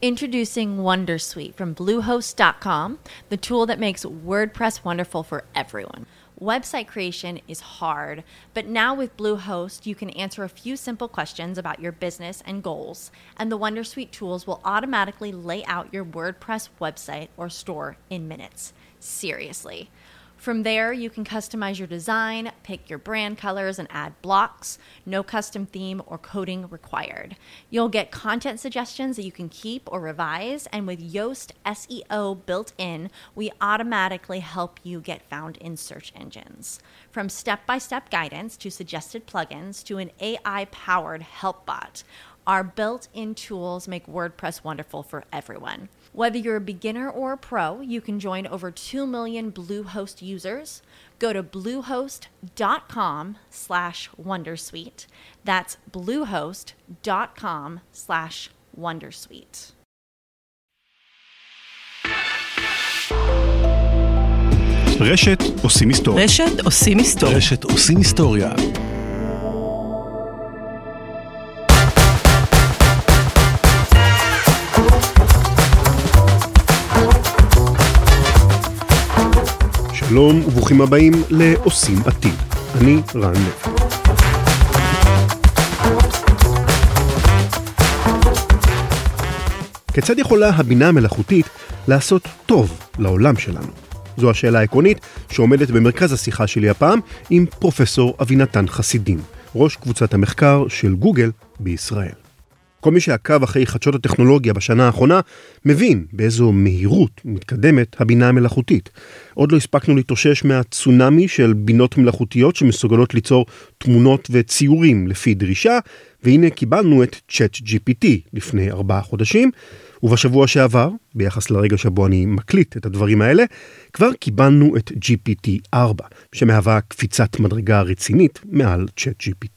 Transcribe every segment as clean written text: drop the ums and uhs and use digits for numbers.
Introducing Wondersuite from Bluehost.com, the tool that makes WordPress wonderful for everyone. Website creation is hard, but now with Bluehost, you can answer a few simple questions about your business and goals, and the Wondersuite tools will automatically lay out your WordPress website or store in minutes. Seriously. From there, you can customize your design, pick your brand colors, and add blocks. No custom theme or coding required. You'll get content suggestions that you can keep or revise, and with Yoast SEO built in, we automatically help you get found in search engines. From step-by-step guidance to suggested plugins to an AI-powered help bot, our built-in tools make WordPress wonderful for everyone. Whether you're a beginner or a pro, you can join over 2 million Bluehost users. Go to bluehost.com/wondersuite. That's bluehost.com/wondersuite. רשת עושים היסטוריה. רשת עושים היסטוריה. רשת עושים היסטוריה. שלום וברוכים הבאים לעושים עתיד. אני רן לוי. כיצד יכולה הבינה המלאכותית לעשות טוב לעולם שלנו? זו השאלה העקרונית שעומדת במרכז השיחה שלי הפעם עם פרופסור אבינתן חסידים, ראש קבוצת המחקר של גוגל בישראל. כל מי שעקב אחרי חדשות הטכנולוגיה בשנה האחרונה מבין באיזו מהירות מתקדמת הבינה המלאכותית. עוד לא הספקנו להתאושש מהצונמי של בינות מלאכותיות שמסוגלות ליצור תמונות וציורים לפי דרישה, והנה קיבלנו את ChatGPT לפני 4 חודשים, ובשבוע שעבר, ביחס לרגע שבו אני מקליט את הדברים האלה, כבר קיבלנו את GPT-4, שמהווה קפיצת מדרגה רצינית מעל ChatGPT.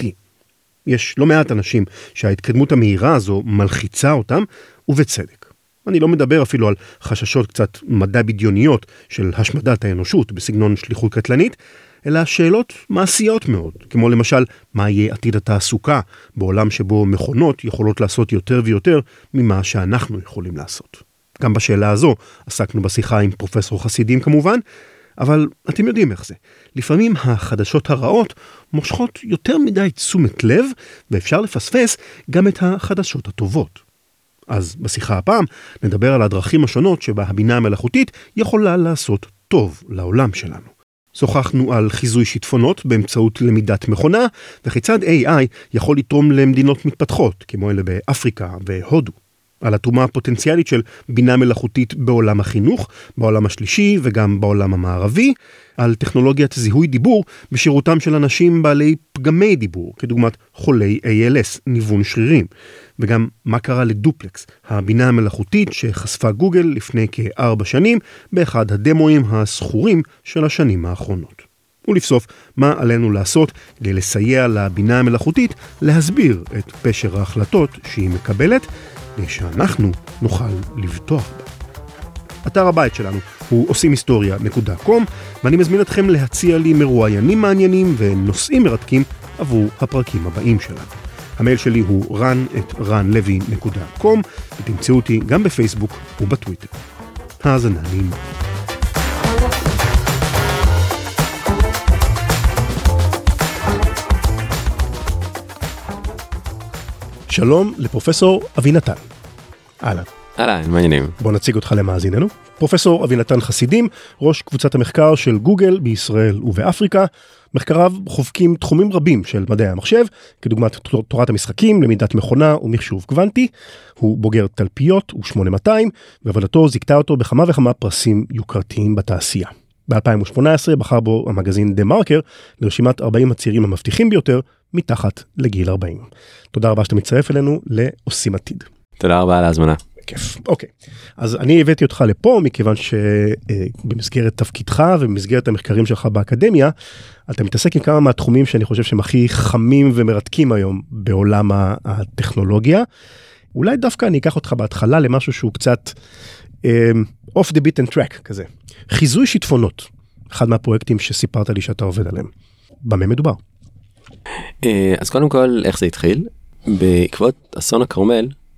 יש לא מעט אנשים שההתקדמות המהירה הזו מלחיצה אותם, ובצדק. אני לא מדבר אפילו על חששות קצת מדע בדיוניות של השמדת האנושות בסגנון שליחות קטלנית, אלא שאלות מעשיות מאוד, כמו למשל, מה יהיה עתיד התעסוקה בעולם שבו מכונות יכולות לעשות יותר ויותר ממה שאנחנו יכולים לעשות. גם בשאלה הזו עסקנו בשיחה עם פרופסור חסידים כמובן, אבל אתם יודעים איך זה. לפעמים החדשות הרעות מושכות יותר מדי תשומת לב, ואפשר לפספס גם את החדשות הטובות. אז בשיחה הפעם נדבר על הדרכים השונות שבה הבינה המלאכותית יכולה לעשות טוב לעולם שלנו. שוחחנו על חיזוי שיטפונות באמצעות למידת מכונה, וכיצד AI יכול לתרום למדינות מתפתחות, כמו אלה באפריקה והודו. על התרומה הפוטנציאלית של בינה מלאכותית בעולם החינוך, בעולם השלישי וגם בעולם המערבי, על טכנולוגיית זיהוי דיבור בשירותם של אנשים בעלי פגמי דיבור, כדוגמת חולי ALS, ניוון שרירים, וגם מה קרה לדופלקס, הבינה המלאכותית שחשפה גוגל לפני כ4 שנים, באחד הדמואים הסחורים של השנים האחרונות. ולבסוף, מה עלינו לעשות כדי לסייע לבינה המלאכותית להסביר את פשר ההחלטות שהיא מקבלת, שאנחנו נוכל לבטוח בה. אתר הבית שלנו הוא עושימhistoria.com, ואני מזמין אתכם להציע לי מרואיינים מעניינים ונושאים מרתקים עבור הפרקים הבאים שלנו. המייל שלי הוא ran@ranlevy.com, ותמצאו אותי גם בפייסבוק ובטוויטר. האזנה נעימה. שלום לפרופסור אבינתן. אהלן. אהלן, מעניינים. בוא נציג אותך למאזיננו. פרופסור אבינתן חסידים, ראש קבוצת המחקר של גוגל בישראל ובאפריקה. מחקריו חובקים תחומים רבים של מדעי המחשב, כדוגמת תורת המשחקים, למידת מכונה ומחשוב קוונטי. הוא בוגר תלפיות ו8200, ועבודתו זיכתה אותו בכמה וכמה פרסים יוקרתיים בתעשייה. ב-2018 בחר בו המגזין דה מרקר לרשימת 40 הצעירים המבטיחים ביותר מתחת לגיל 40. תודה רבה שאתה מצטרף אלינו לעושים עתיד. תודה רבה על ההזמנה. כיף. אוקיי. אז אני הבאתי אותך לפה מכיוון שבמסגרת תפקידך ובמסגרת המחקרים שלך באקדמיה, אתה מתעסק עם כמה מהתחומים שאני חושב שהם הכי חמים ומרתקים היום בעולם הטכנולוגיה. אולי דווקא אני אקח אותך בהתחלה למשהו שהוא קצת off the beaten track כזה. חיזוי שיטפונות. אחד מהפרויקטים שסיפרת לי שאתה עובד עליהם. במה מדובר? אז קודם כל, איך זה התחיל? בעקבות אסון הכרמל,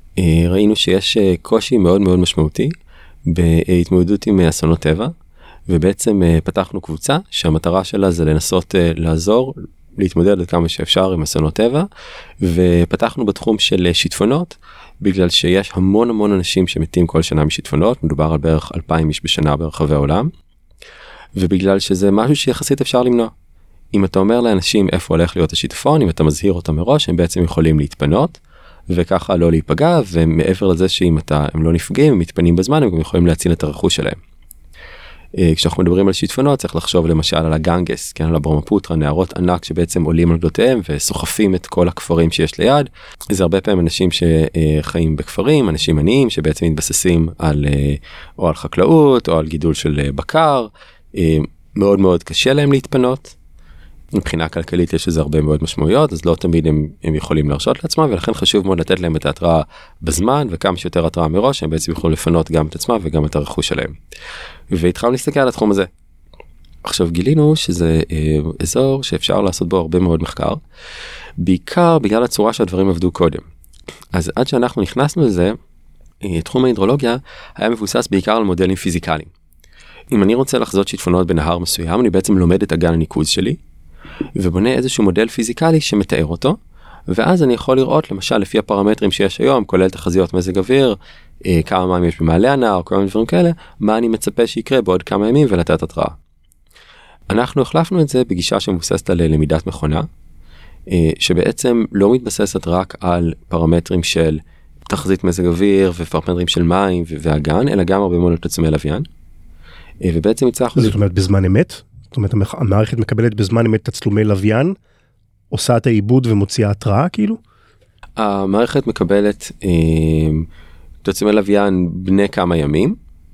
ראינו שיש קושי מאוד מאוד משמעותי בהתמודדות עם אסונות טבע, ובעצם פתחנו קבוצה שהמטרה שלה זה לנסות לעזור, להתמודד עד כמה שאפשר עם אסונות טבע, ופתחנו בתחום של שיטפונות, בגלל שיש המון המון אנשים שמתים כל שנה משיטפונות, מדובר על בערך 2,000 איש בשנה ברחבי העולם, ובגלל שזה משהו שיחסית אפשר למנוע. אם אתה אומר לאנשים איפה הולך להיות השיטפון, אם אתה מזהיר אותם מראש, הם בעצם יכולים להתפנות, וככה לא להיפגע, ומעבר לזה שאם הם לא נפגעים, הם מתפנים בזמן, הם גם יכולים להציל את הרכוש שלהם. כשאנחנו מדברים על שיטפונות, צריך לחשוב למשל על הגנגס, כן, על הברמפוטרה, נהרות ענק שבעצם עולים על גדותיהם וסוחפים את כל הכפרים שיש ליד. זה הרבה פעמים אנשים שחיים בכפרים, אנשים עניים שבעצם מתבססים או על חקלאות או על גידול של בקר. מאוד מאוד קשה להם להתפנות. מבחינה כלכלית יש לזה הרבה מאוד משמעויות, אז לא תמיד הם יכולים להרשות לעצמם, ולכן חשוב מאוד לתת להם את ההתראה בזמן, וכמה שיותר התראה מראש, הם בעצם יכולים לפנות גם את עצמם וגם את הרכוש שלהם. והתחלנו להסתכל על התחום הזה. עכשיו גילינו שזה אזור שאפשר לעשות בו הרבה מאוד מחקר, בעיקר בגלל הצורה שהדברים עבדו קודם. אז עד שאנחנו נכנסנו לזה, תחום ההידרולוגיה היה מבוסס בעיקר על מודלים פיזיקליים. אם אני רוצה לחזות שיטפונות בנהר מסוים, אני בעצם לומד את אגן הניקוז שלי, ובונה איזשהו מודל פיזיקלי שמתאר אותו, ואז אני יכול לראות למשל לפי הפרמטרים שיש היום, כולל תחזיות מזג אוויר, כמה מים יש במעלה הנהר, כל מיני דברים כאלה, מה אני מצפה שיקרה בעוד כמה ימים ולתת התראה. אנחנו החלפנו את זה בגישה שמבוססת על למידת מכונה, שבעצם לא מתבססת רק על פרמטרים של תחזית מזג אוויר ופרמטרים של מים ואגן, אלא גם הרבה מאוד תצלומי לוויין. ובעצם הצלחנו... זאת אומרת בזמן אמת? זאת אומרת, המערכת מקבלת בזמן אמת תצלומי לוויין, עושה את העיבוד ומוציאה התראה, כאילו? המערכת מקבלת תצלומי לוויין בני כמה ימים,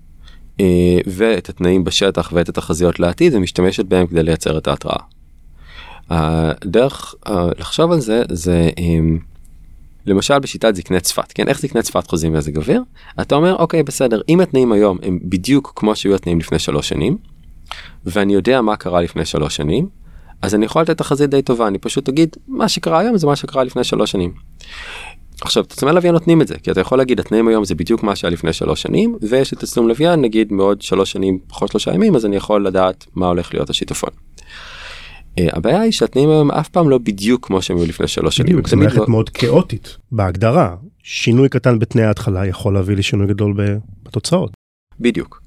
ואת התנאים בשטח ואת התחזיות לעתיד, ומשתמשת בהם כדי לייצר את ההתראה. הדרך לחשוב על זה, זה למשל בשיטת זקני צפת, כן? איך זקני צפת חוזים מזג אוויר? אתה אומר, אוקיי, בסדר, אם התנאים היום הם בדיוק כמו שהיו התנאים לפני 3 שנים, ואני יודע מה קרה לפני 3 שנים, אז אני יכול לתת תחזית די טובה, אני פשוט אגיד, מה שקרה היום זה מה שקרה לפני 3 שנים. עכשיו, תצלומי לוויין נותנים את זה, כי אתה יכול להגיד, התנאים היום זה בדיוק מה שהיה לפני 3 שנים, ויש את תצלום לוויין, נגיד מעוד 3 שנים, פחות 3 ימים, אז אני יכול לדעת מה הולך להיות השיטפון. הבעיה היא שהתנאים היום אף פעם לא בדיוק כמו שהם היו לפני 3 שנים. בדיוק, זה מערכת מאוד כאוטית, בהגדרה. שינוי קטן בתנאי ההתחלה יכול להביא לשינוי גדול בתוצאות. בדיוק.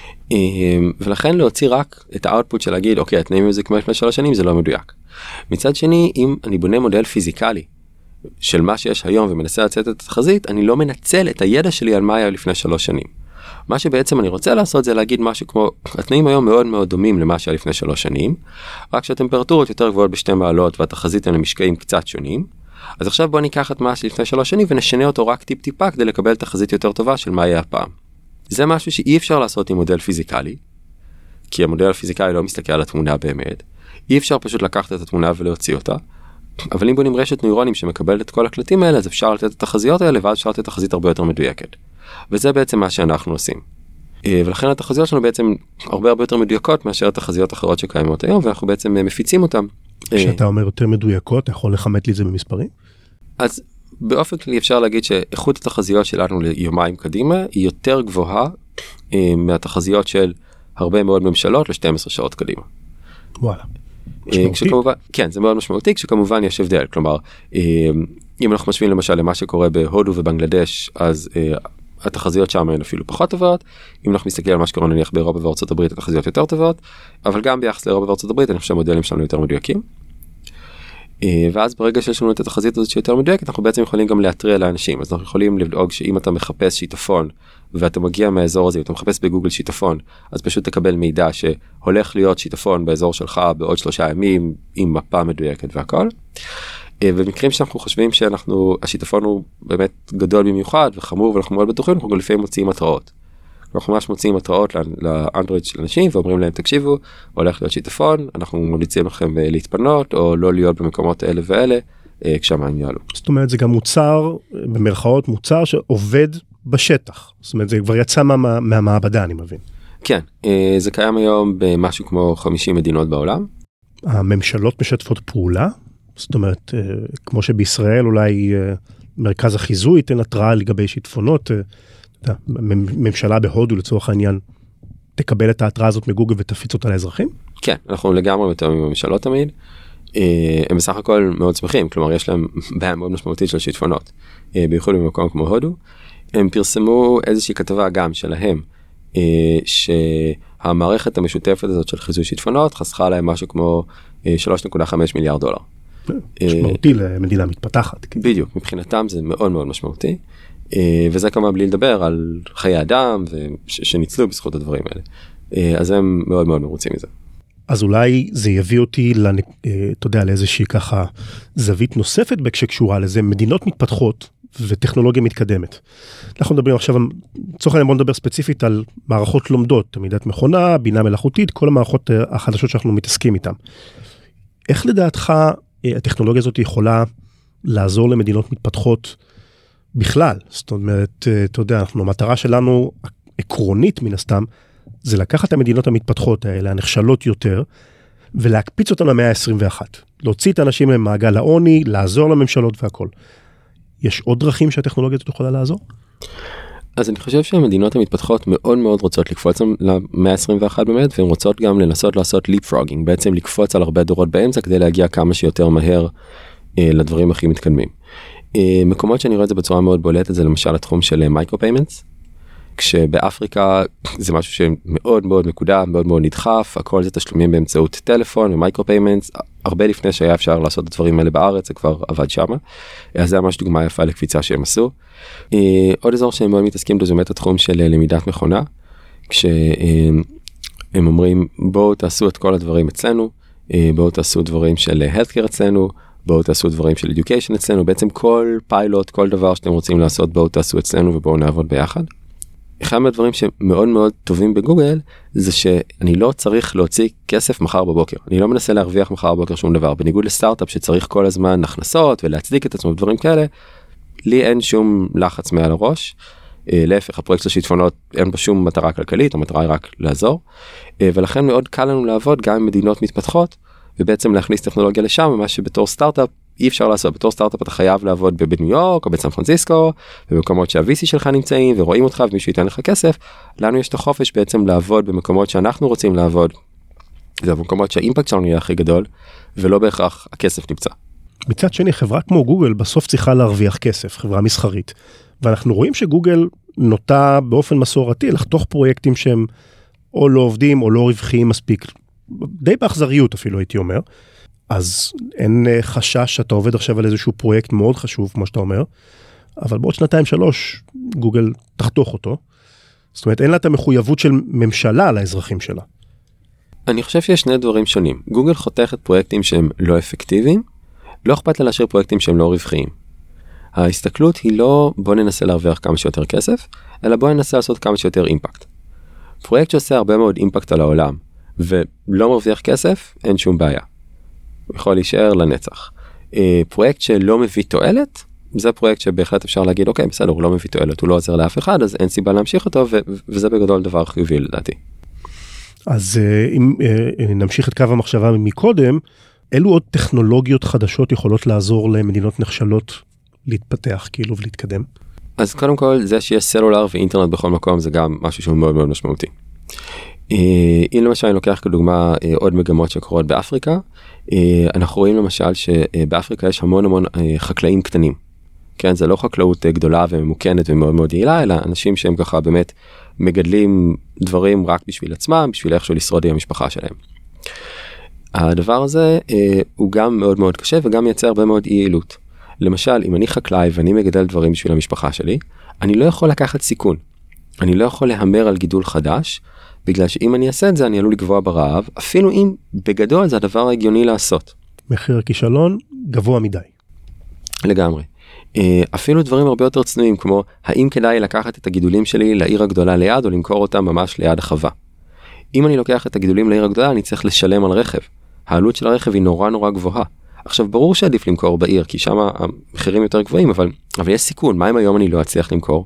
ולכן להוציא רק את האוטפוט של להגיד, אוקיי, התנאים זה כמו לפני 3 שנים, זה לא מדויק. מצד שני, אם אני בונה מודל פיזיקלי של מה שיש היום ומנסה לצאת את התחזית, אני לא מנצל את הידע שלי על מה היה לפני 3 שנים. מה שבעצם אני רוצה לעשות זה להגיד משהו כמו, התנאים היום מאוד מאוד דומים למה שהיה לפני 3 שנים, רק שהטמפרטורות יותר גבוהות ב2 מעלות והתחזית הם למשקעים קצת שונים. אז עכשיו בוא ניקח את מה שלפני 3 שנים ונשנה אותו רק טיפ-טיפה כדי לקבל תחזית יותר טובה של מה יהיה הפעם. זה משהו שאי אפשר לעשות עם מודל פיזיקלי, כי המודל הפיזיקלי לא מסתכל על התמונה באמת. אי אפשר פשוט לקחת את התמונה ולהוציא אותה. אבל אם בונים רשת נוירונים שמקבלת את כל הקלטים האלה, אז אפשר לתת את התחזיות האלה, ואז אפשר לתת תחזית הרבה יותר מדויקת. וזה בעצם מה שאנחנו עושים. ולכן התחזיות שלנו בעצם הרבה יותר מדויקות מאשר התחזיות אחרות שקיימות היום, ואנחנו בעצם מפיצים אותם. כשאתה אומר יותר מדויקות, אתה יכול לכמת לי את זה במספרים? אז באופן כללי אפשר להגיד שאיכות התחזיות שלנו ליומיים קדימה היא יותר גבוהה מהתחזיות של הרבה מאוד ממשלות ל-12 שעות קדימה. וואלה. כן, זה מאוד משמעותי, כשכמובן יש הבדל. כלומר, אם אנחנו משווים למשל למה שקורה בהודו ובנגלדש, אז התחזיות שם הן אפילו פחות טובות. אם אנחנו מסתכל על מה שקורה נניח באירופה וארצות הברית, התחזיות יותר טובות, אבל גם ביחס לאירופה וארצות הברית, אני חושב שהמודלים שלנו יותר מדויקים. ואז ברגע שיש לנו את התחזית הזאת שיותר מדויקת, אנחנו בעצם יכולים גם להתריע לאנשים. אז אנחנו יכולים לדאוג שאם אתה מחפש שיטפון, ואתה מגיע מהאזור הזה, ואתה מחפש בגוגל שיטפון, אז פשוט תקבל מידע שהולך להיות שיטפון באזור שלך בעוד 3 ימים, עם מפה מדויקת והכל. ובמקרים שאנחנו חושבים שהשיטפון הוא באמת גדול במיוחד וחמור, ואנחנו מאוד בטוחים, אנחנו לפעמים מוציאים התראות. אנחנו ממש מוציאים התראות לאנדרואיד של אנשים, ואומרים להם, תקשיבו, הולך להיות שיטפון, אנחנו ממליצים לכם להתפנות, או לא להיות במקומות האלה ואלה, כשהמים יעלו. זאת אומרת, זה גם מוצר, במרכאות מוצר שעובד בשטח. זאת אומרת, זה כבר יצא מהמעבדה, אני מבין. כן, זה קיים היום במשהו כמו 50 מדינות בעולם. הממשלות משתפות פעולה? זאת אומרת, כמו שבישראל אולי מרכז החיזוי ייתן התראה לגבי שיטפונות, ממשלה בהודו לצורך העניין, תקבל את ההתראה הזאת מגוגל ותפיץ אותה לאזרחים? כן, אנחנו לגמרי מתואמים עם הממשלות תמיד. הם בסך הכל מאוד שמחים, כלומר יש להם בעיה מאוד משמעותית של שיטפונות, בייחוד במקום כמו הודו. הם פרסמו איזושהי כתבה גם שלהם, שהמערכת המשותפת הזאת של חיזוי שיטפונות חסכה להם משהו כמו $3.5 מיליארד. משמעותי למדינה מתפתחת. בדיוק, מבחינתם זה מאוד מאוד משמעותי, וזה כמובן בלי לדבר על חיי אדם שניצלו בזכות הדברים האלה. אז הם מאוד מאוד מרוצים מזה. אז אולי זה יביא אותי, אתה יודע, לאיזושהי ככה זווית נוספת שקשורה לזה, מדינות מתפתחות וטכנולוגיה מתקדמת. אנחנו מדברים עכשיו, צורך אני בוא נדבר ספציפית על מערכות לומדות, תלמידת מכונה, בינה מלאכותית, כל המערכות החדשות שאנחנו מתעסקים איתן. איך לדעתך הטכנולוגיה הזאת יכולה לעזור למדינות מתפתחות בכלל? זאת אומרת, אתה יודע, המטרה שלנו עקרונית מן הסתם, זה לקחת את המדינות המתפתחות האלה, הנחשלות יותר, ולהקפיץ אותם למאה ה-21. להוציא את האנשים למעגל העוני, לעזור לממשלות והכל. יש עוד דרכים שהטכנולוגיה הזאת יכולה לעזור? אז אני חושב שהמדינות המתפתחות מאוד מאוד רוצות לקפוץ למאה ה-21 באמת, והן רוצות גם לנסות לעשות leapfrogging, בעצם לקפוץ על הרבה דורות באמצע, כדי להגיע כמה שיותר מהר לדברים הכי מתקדמים. מקומות שאני רואה את זה בצורה מאוד בולטת, זה למשל התחום של מייקרו-פיימנטס, כשבאפריקה זה משהו שמאוד מאוד מקודם, מאוד מאוד נדחף, הכל זה תשלומים באמצעות טלפון ומייקרו-פיימנטס, הרבה לפני שהיה אפשר לעשות את הדברים האלה בארץ, זה כבר עבד שמה, אז זה ממש דוגמה יפה לקפיצה שהם עשו. עוד אזור שהם מאוד מתעסקים בו זה באמת התחום של למידת מכונה, כשהם אומרים בואו תעשו את כל הדברים אצלנו, בואו תעשו דברים של healthcare אצלנו, בואו תעשו דברים של education אצלנו, בעצם כל פיילוט, כל דבר שאתם רוצים לעשות, בואו תעשו אצלנו ובואו נעבוד ביחד. אחד מהדברים שמאוד מאוד טובים בגוגל, זה שאני לא צריך להוציא כסף מחר בבוקר. אני לא מנסה להרוויח מחר בבוקר שום דבר. בניגוד לסטארט-אפ שצריך כל הזמן הכנסות ולהצדיק את עצמו ודברים כאלה, לי אין שום לחץ מעל הראש. להפך, הפרויקט של שיטפונות אין בו שום מטרה כלכלית, המטרה היא רק לעזור. ולכן מאוד קל לנו לעבוד גם עם מדינות מתפתחות, ובעצם להכניס טכנולוגיה לשם, מה שבתור סטארט-אפ אי אפשר לעשות. בתור סטארט-אפ אתה חייב לעבוד בניו יורק או בסן פרנסיסקו, ובמקומות שה-VC שלך נמצאים ורואים אותך ומישהו ייתן לך כסף. לנו יש את החופש בעצם לעבוד במקומות שאנחנו רוצים לעבוד. זה במקומות שהאימפקט שלנו יהיה הכי גדול, ולא בהכרח הכסף נמצא. מצד שני, חברה כמו גוגל בסוף צריכה להרוויח כסף, חברה מסחרית. ואנחנו רואים שגוגל נוטה באופן מסורתי לחתוך פרויקטים שהם או לא עובדים או לא רווחיים מספיק. די באכזריות אפילו הייתי אומר. אז אין חשש שאתה עובד עכשיו על איזשהו פרויקט מאוד חשוב, כמו שאתה אומר, אבל בעוד 2-3 גוגל תחתוך אותו. זאת אומרת, אין לה את המחויבות של ממשלה לאזרחים שלה. אני חושב שיש שני דברים שונים. גוגל חותכת פרויקטים שהם לא אפקטיביים, לא אכפת לה להשאיר פרויקטים שהם לא רווחיים. ההסתכלות היא לא בוא ננסה להרוויח כמה שיותר כסף, אלא בוא ננסה לעשות כמה שיותר אימפקט. פרויקט שעושה הרבה מאוד אימפקט על העולם, ולא מרוויח כסף, אין שום בעיה. הוא יכול להישאר לנצח. פרויקט שלא מביא תועלת, זה פרויקט שבהחלט אפשר להגיד, אוקיי, בסדר, הוא לא מביא תועלת, הוא לא עוזר לאף אחד, אז אין סיבה להמשיך אותו, וזה בגדול דבר חיובי לדעתי. אז אם נמשיך את קו המחשבה מקודם, אילו עוד טכנולוגיות חדשות יכולות לעזור למדינות נחשלות להתפתח כאילו ולהתקדם? אז קודם כל, זה שיש סלולר ואינטרנט בכל מקום, זה גם משהו שהוא מאוד מאוד משמעותי. אם למשל אני לוקח כדוגמה עוד מגמות שקורות באפריקה, אנחנו רואים למשל שבאפריקה יש המון המון חקלאים קטנים. כן, זה לא חקלאות גדולה וממוקנת ומאוד מאוד יעילה, אלא אנשים שהם ככה באמת מגדלים דברים רק בשביל עצמם, בשביל איכשהו לשרוד עם המשפחה שלהם. הדבר הזה הוא גם מאוד מאוד קשה וגם מייצר הרבה מאוד אי יעילות. למשל, אם אני חקלאי ואני מגדל דברים בשביל המשפחה שלי, אני לא יכול לקחת סיכון. אני לא יכול להמר על גידול חדש, בגלל שאם אני אעשה את זה, אני עלול לגבוה ברעב, אפילו אם בגדול זה הדבר ההגיוני לעשות. מחיר הכישלון גבוה מדי. לגמרי. אפילו דברים הרבה יותר צנועים, כמו האם כדאי לקחת את הגידולים שלי לעיר הגדולה ליד, או למכור אותם ממש ליד החווה. אם אני לוקח את הגידולים לעיר הגדולה, אני צריך לשלם על רכב. העלות של הרכב היא נורא נורא גבוהה. עכשיו, ברור שעדיף למכור בעיר, כי שם המחירים יותר גבוהים, אבל יש סיכון. מה אם היום אני לא אצליח למכור?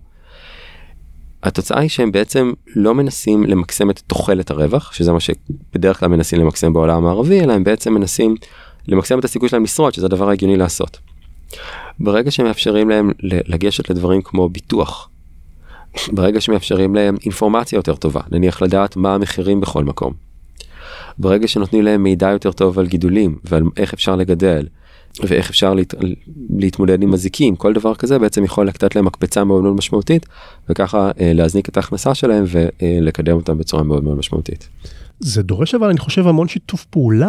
התוצאה היא שהם בעצם לא מנסים למקסם את תוחלת הרווח, שזה מה שבדרך כלל מנסים למקסם בעולם הערבי, אלא הם בעצם מנסים למקסם את הסיכוי שלהם לשרוד, שזה הדבר ההגיוני לעשות. ברגע שמאפשרים להם לגשת לדברים כמו ביטוח, ברגע שמאפשרים להם אינפורמציה יותר טובה, נניח לדעת מה המחירים בכל מקום, ברגע שנותנים להם מידע יותר טוב על גידולים ועל איך אפשר לגדל, ואיך אפשר להתמודד עם מזיקים, כל דבר כזה בעצם יכול לתת להם מקפצה מאוד מאוד משמעותית, וככה להזניק את ההכנסה שלהם ולקדם אותם בצורה מאוד מאוד משמעותית. זה דורש אבל אני חושב המון שיתוף פעולה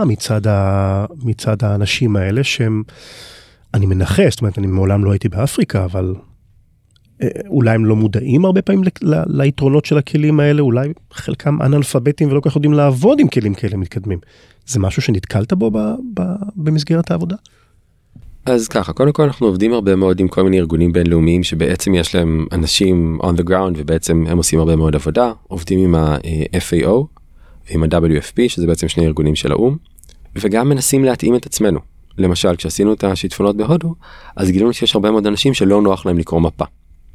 מצד האנשים האלה שהם, אני מנחש, זאת אומרת אני מעולם לא הייתי באפריקה, אבל אולי הם לא מודעים הרבה פעמים ליתרונות של הכלים האלה, אולי חלקם אנאלפביתים ולא כך יודעים לעבוד עם כלים כאלה מתקדמים. זה משהו שנתקלת בו במסגרת העבודה? אז ככה, קודם כל אנחנו עובדים הרבה מאוד עם כל מיני ארגונים בינלאומיים שבעצם יש להם אנשים on the ground ובעצם הם עושים הרבה מאוד עבודה, עובדים עם ה-FAO ועם ה-WFP שזה בעצם שני ארגונים של האום, וגם מנסים להתאים את עצמנו. למשל, כשעשינו את השיטפונות בהודו, אז גילינו שיש הרבה מאוד אנשים שלא נוח להם לקרוא מפה.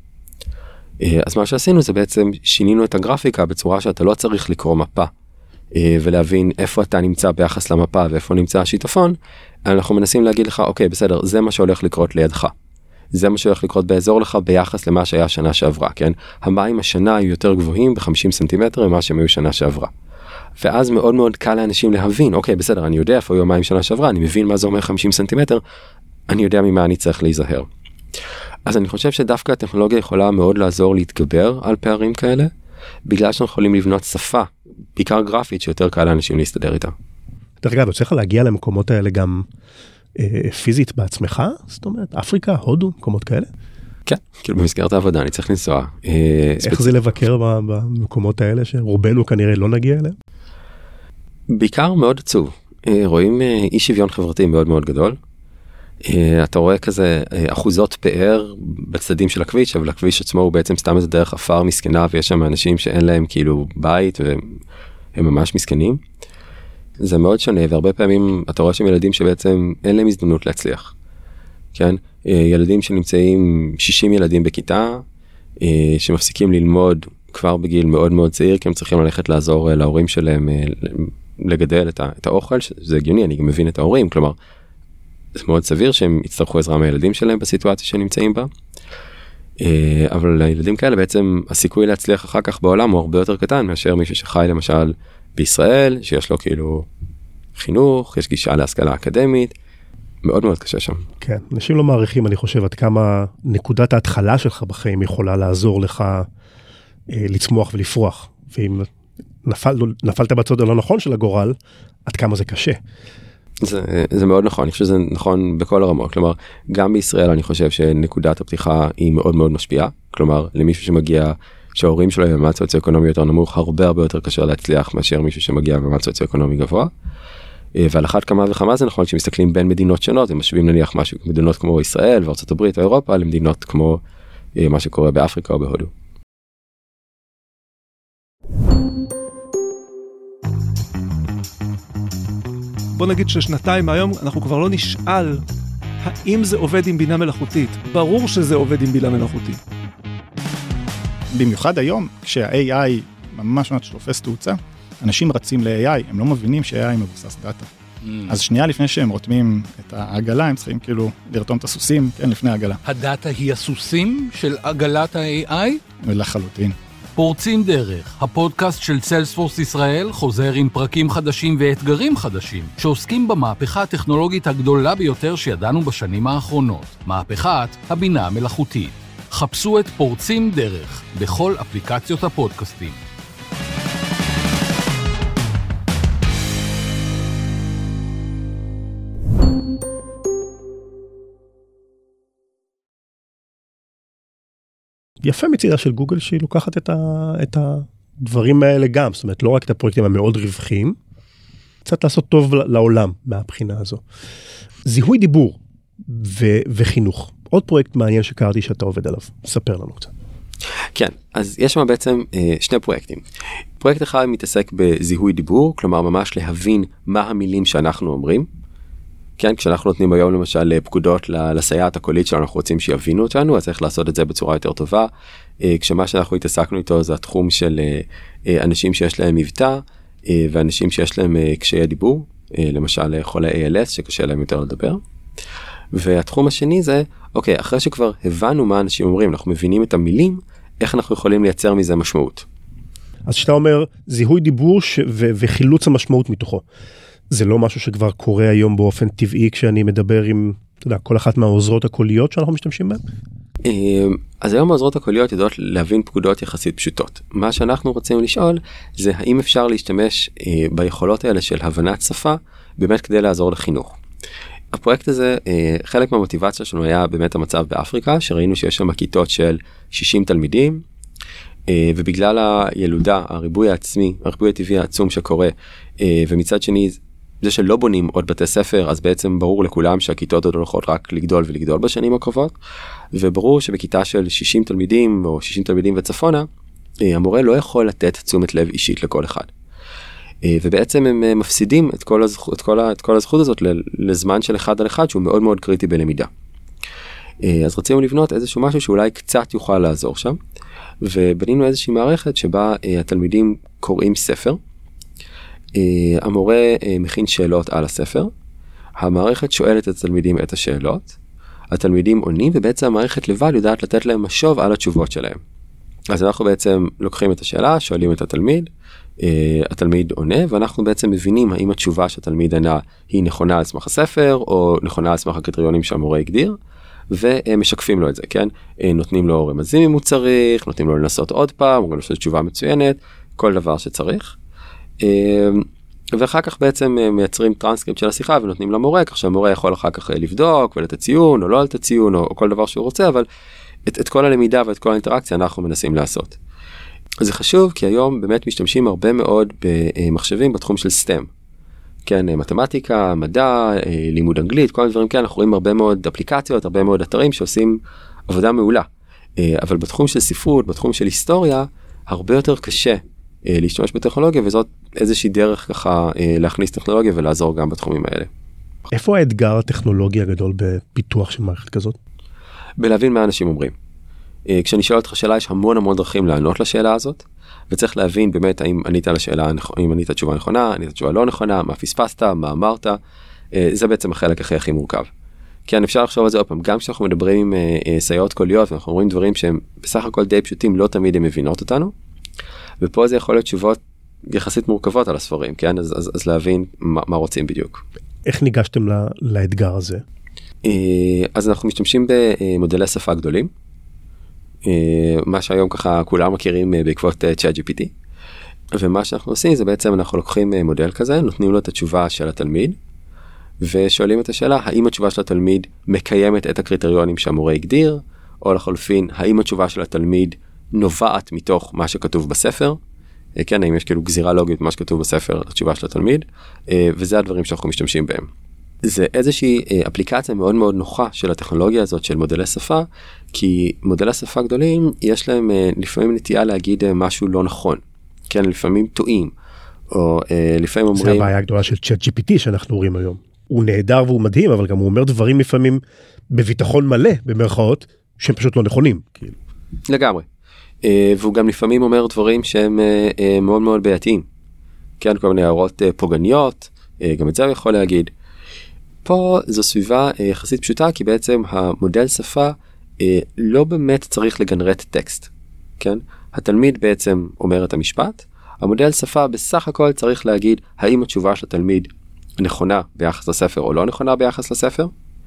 אז מה שעשינו זה בעצם שינינו את הגרפיקה בצורה שאתה לא צריך לקרוא מפה ולהבין איפה אתה נמצא ביחס למפה ואיפה נמצא השיטפון, אנחנו מנסים להגיד לך, אוקיי, בסדר, זה מה שהולך לקרות לידך. זה מה שהולך לקרות באזור לך ביחס למה שהיה שנה שעברה, כן? המים השנה היו יותר גבוהים ב-50 סנטימטר ממה שהם היו שנה שעברה. ואז מאוד מאוד קל לאנשים להבין, אוקיי, בסדר, אני יודע איפה היו המים שנה שעברה, אני מבין מה זה אומר 50 סנטימטר, אני יודע ממה אני צריך להיזהר. אז אני חושב שדווקא הטכנולוגיה יכולה מאוד לעזור להתגבר על פערים כאלה, בגלל שאנחנו יכולים לבנות שפה, בעיקר גרפית, שיותר קל לאנשים להסתדר איתה. דרך אגב, צריך להגיע למקומות האלה גם פיזית בעצמך? זאת אומרת, אפריקה, הודו, מקומות כאלה? כן, כאילו במסגרת העבודה אני צריך לנסוע. איך זה לבקר במקומות האלה שרובנו כנראה לא נגיע אליהם? בעיקר מאוד עצוב. רואים אי שוויון חברתי מאוד מאוד גדול. אתה רואה כזה אחוזות פאר בצדדים של הכביש, אבל הכביש עצמו הוא בעצם סתם איזה דרך אפר מסכנה, ויש שם אנשים שאין להם כאילו בית, והם ממש מסכנים. זה מאוד שונה, והרבה פעמים אתה רואה שם ילדים שבעצם אין להם הזדמנות להצליח. כן? ילדים שנמצאים 60 ילדים בכיתה, שמפסיקים ללמוד כבר בגיל מאוד מאוד צעיר, כי הם צריכים ללכת לעזור להורים שלהם לגדל את האוכל, זה הגיוני, אני גם מבין את ההורים, כלומר, זה מאוד סביר שהם יצטרכו עזרה מהילדים שלהם בסיטואציה שנמצאים בה, אבל לילדים כאלה בעצם הסיכוי להצליח אחר כך בעולם הוא הרבה יותר קטן, מאשר מישהו שחי למשל בישראל, שיש לו כאילו חינוך, יש גישה להשכלה אקדמית, מאוד מאוד קשה שם. כן, אנשים לא מעריכים, אני חושב, עד כמה נקודת ההתחלה שלך בחיים יכולה לעזור לך לצמוח ולפרוח, ואם נפלת בצד הלא נכון של הגורל, עד כמה זה קשה. זה מאוד נכון, אני חושב שזה נכון בכל הרמות, כלומר, גם בישראל אני חושב שנקודת הפתיחה היא מאוד מאוד משפיעה, כלומר, למישהו שמגיע, שההורים שלו הם במעמד סוציו-אקונומי יותר נמוך, הרבה יותר קשה להצליח מאשר מישהו שמגיע במעמד סוציו-אקונומי גבוה, ועל אחת כמה וכמה זה נכון שמסתכלים בין מדינות שונות, הם משווים נניח משהו, מדינות כמו ישראל וארצות הברית או אירופה, למדינות כמו מה שקורה באפריקה או בהודו. בוא נגיד ששנתיים מהיום אנחנו כבר לא נשאל האם זה עובד עם בינה מלאכותית. ברור שזה עובד עם בינה מלאכותית. במיוחד היום, כשה-AI ממש ממש תופס תאוצה, אנשים רצים ל-AI, הם לא מבינים ש-AI מבוסס דאטה. אז שנייה לפני שהם רותמים את העגלה, הם צריכים כאילו לרתום את הסוסים, כן, לפני העגלה. הדאטה היא הסוסים של עגלת ה-AI? לחלוטין. פורצים דרך, הפודקאסט של סיילספורס ישראל חוזר עם פרקים חדשים ואתגרים חדשים, שעוסקים במהפכה הטכנולוגית הגדולה ביותר שידענו בשנים האחרונות, מהפכת הבינה המלאכותית. חפשו את פורצים דרך בכל אפליקציות הפודקאסטים. יפה מצידה של גוגל שהיא לוקחת את הדברים האלה גם, זאת אומרת לא רק את הפרויקטים המאוד רווחיים, קצת לעשות טוב לעולם מהבחינה הזו. זיהוי דיבור וחינוך, עוד פרויקט מעניין שקראתי שאתה עובד עליו, ספר לנו קצת. כן, אז יש שם בעצם שני פרויקטים. פרויקט אחד מתעסק בזיהוי דיבור, כלומר ממש להבין מה המילים שאנחנו אומרים, כן, כשאנחנו נותנים היום למשל פקודות לסייעת הקולית שלנו, אנחנו רוצים שיבינו אותנו, אז צריך לעשות את זה בצורה יותר טובה. כשמה שאנחנו התעסקנו איתו זה התחום של אנשים שיש להם מבטא, ואנשים שיש להם קשיי דיבור, למשל חולי ALS שקשה להם יותר לדבר. והתחום השני זה, אוקיי, אחרי שכבר הבנו מה אנשים אומרים, אנחנו מבינים את המילים, איך אנחנו יכולים לייצר מזה משמעות. אז שאתה אומר, זיהוי דיבור וחילוץ המשמעות מתוכו. זה לא משהו שכבר קורה היום באופן טבעי, כשאני מדבר עם, אתה יודע, כל אחת מהעוזרות הקוליות שאנחנו משתמשים בהן? אז היום העוזרות הקוליות יודעות להבין פקודות יחסית פשוטות. מה שאנחנו רוצים לשאול, זה האם אפשר להשתמש ביכולות האלה של הבנת שפה, באמת כדי לעזור לחינוך. הפרויקט הזה, חלק מהמוטיבציה שלנו היה באמת המצב באפריקה, שראינו שיש שם כיתות של 60 תלמידים, ובגלל הילודה, הריבוי העצמי, הריבוי הטבעי העצום שקורה, ומצד שני, זה שלא בונים עוד בתי ספר, אז בעצם ברור לכולם שהכיתות עוד הולכות רק לגדול ולגדול בשנים הקרובות, וברור שבכיתה של 60 תלמידים, או 60 תלמידים וצפונה, המורה לא יכול לתת תשומת לב אישית לכל אחד. ובעצם הם מפסידים את כל הזכות הזאת לזמן של אחד על אחד, שהוא מאוד מאוד קריטי בלמידה. אז רצינו לבנות איזשהו משהו שאולי קצת יוכל לעזור שם, ובנינו איזושהי מערכת שבה התלמידים קוראים ספר, המורה מכין שאלות על הספר, המערכת שואלת את התלמידים את השאלות, התלמידים עונים, ובעצם המערכת לבד יודעת לתת להם משוב על התשובות שלהם. אז אנחנו בעצם לוקחים את השאלה, שואלים את התלמיד, התלמיד עונה, ואנחנו בעצם מבינים האם התשובה שהתלמיד ענה היא נכונה על סמך הספר, או נכונה על סמך הקריטריונים שהמורה הגדיר, ומשקפים לו את זה, כן? נותנים לו רמזים אם הוא צריך, נותנים לו לנסות עוד פעם, או לעשות תשובה מצוינת, כל דבר שצריך. ואחר כך בעצם מייצרים טרנסקריפט של השיחה ונותנים למורה, כך שהמורה יכול אחר כך לבדוק ולתת ציון או לא לתת ציון או כל דבר שהוא רוצה, אבל את כל הלמידה ואת כל האינטראקציה אנחנו מנסים לעשות. זה חשוב כי היום באמת משתמשים הרבה מאוד במחשבים בתחום של STEM. כן, מתמטיקה, מדע, לימוד אנגלית, כל הדברים כאלה, אנחנו רואים הרבה מאוד אפליקציות, הרבה מאוד אתרים שעושים עבודה מעולה. אבל בתחום של ספרות, בתחום של היסטוריה, הרבה יותר קשה להשתמש בטכנולוגיה, וזאת איזושהי דרך ככה להכניס טכנולוגיה ולעזור גם בתחומים האלה. איפה האתגר הטכנולוגי הגדול בפיתוח של מערכת כזאת? בלהבין מה אנשים אומרים. כשאני שואל אותך שאלה, יש המון דרכים לענות לשאלה הזאת, וצריך להבין באמת האם ענית לשאלה, האם ענית תשובה נכונה, ענית תשובה לא נכונה, מה פספסת, מה אמרת, זה בעצם החלק הכי מורכב. כן, אפשר לחשוב על זה עוד פעם, גם כשאנחנו מדברים עם סייעות קוליות, ואנחנו אומרים דברים שהם בסך הכל די פשוטים, לא תמיד הם מבינות אותנו, ופה זה יכול להיות תשובות יחסית מורכבות על הספרים, כן? אז להבין מה רוצים בדיוק. איך ניגשתם לאתגר הזה? אז אנחנו משתמשים במודלי שפה גדולים, מה שהיום ככה כולם מכירים בעקבות ChatGPT, ומה שאנחנו עושים זה בעצם אנחנו לוקחים מודל כזה, נותנים לו את התשובה של התלמיד, ושואלים את השאלה, האם התשובה של התלמיד מקיימת את הקריטריונים שהמורה הגדיר, או לחלופין, האם התשובה של התלמיד נובעת מתוך מה שכתוב בספר, כן, האם יש כאילו גזירה לוגית מה שכתוב בספר, התשובה של התלמיד, וזה הדברים שאנחנו משתמשים בהם. זה איזושהי אפליקציה מאוד מאוד נוחה של הטכנולוגיה הזאת של מודלי שפה, כי מודלי שפה גדולים יש להם לפעמים נטייה להגיד משהו לא נכון, כן, לפעמים טועים, או לפעמים אומרים... זה הבעיה הגדולה של ChatGPT שאנחנו רואים היום. הוא נהדר והוא מדהים, אבל גם הוא אומר דברים לפעמים בביטחון מלא, במרכאות, שהם פשוט לא נכונים. לגמרי. והוא גם לפעמים אומר דברים שהם מאוד מאוד בעייתיים. כן, כל מיני הערות פוגעניות, גם את זה הוא יכול להגיד. פה זו סביבה יחסית פשוטה, כי בעצם המודל שפה לא באמת צריך לגנרט טקסט. כן? התלמיד בעצם אומר את המשפט, המודל שפה בסך הכל צריך להגיד האם התשובה של התלמיד נכונה ביחס לספר או לא נכונה ביחס לספר.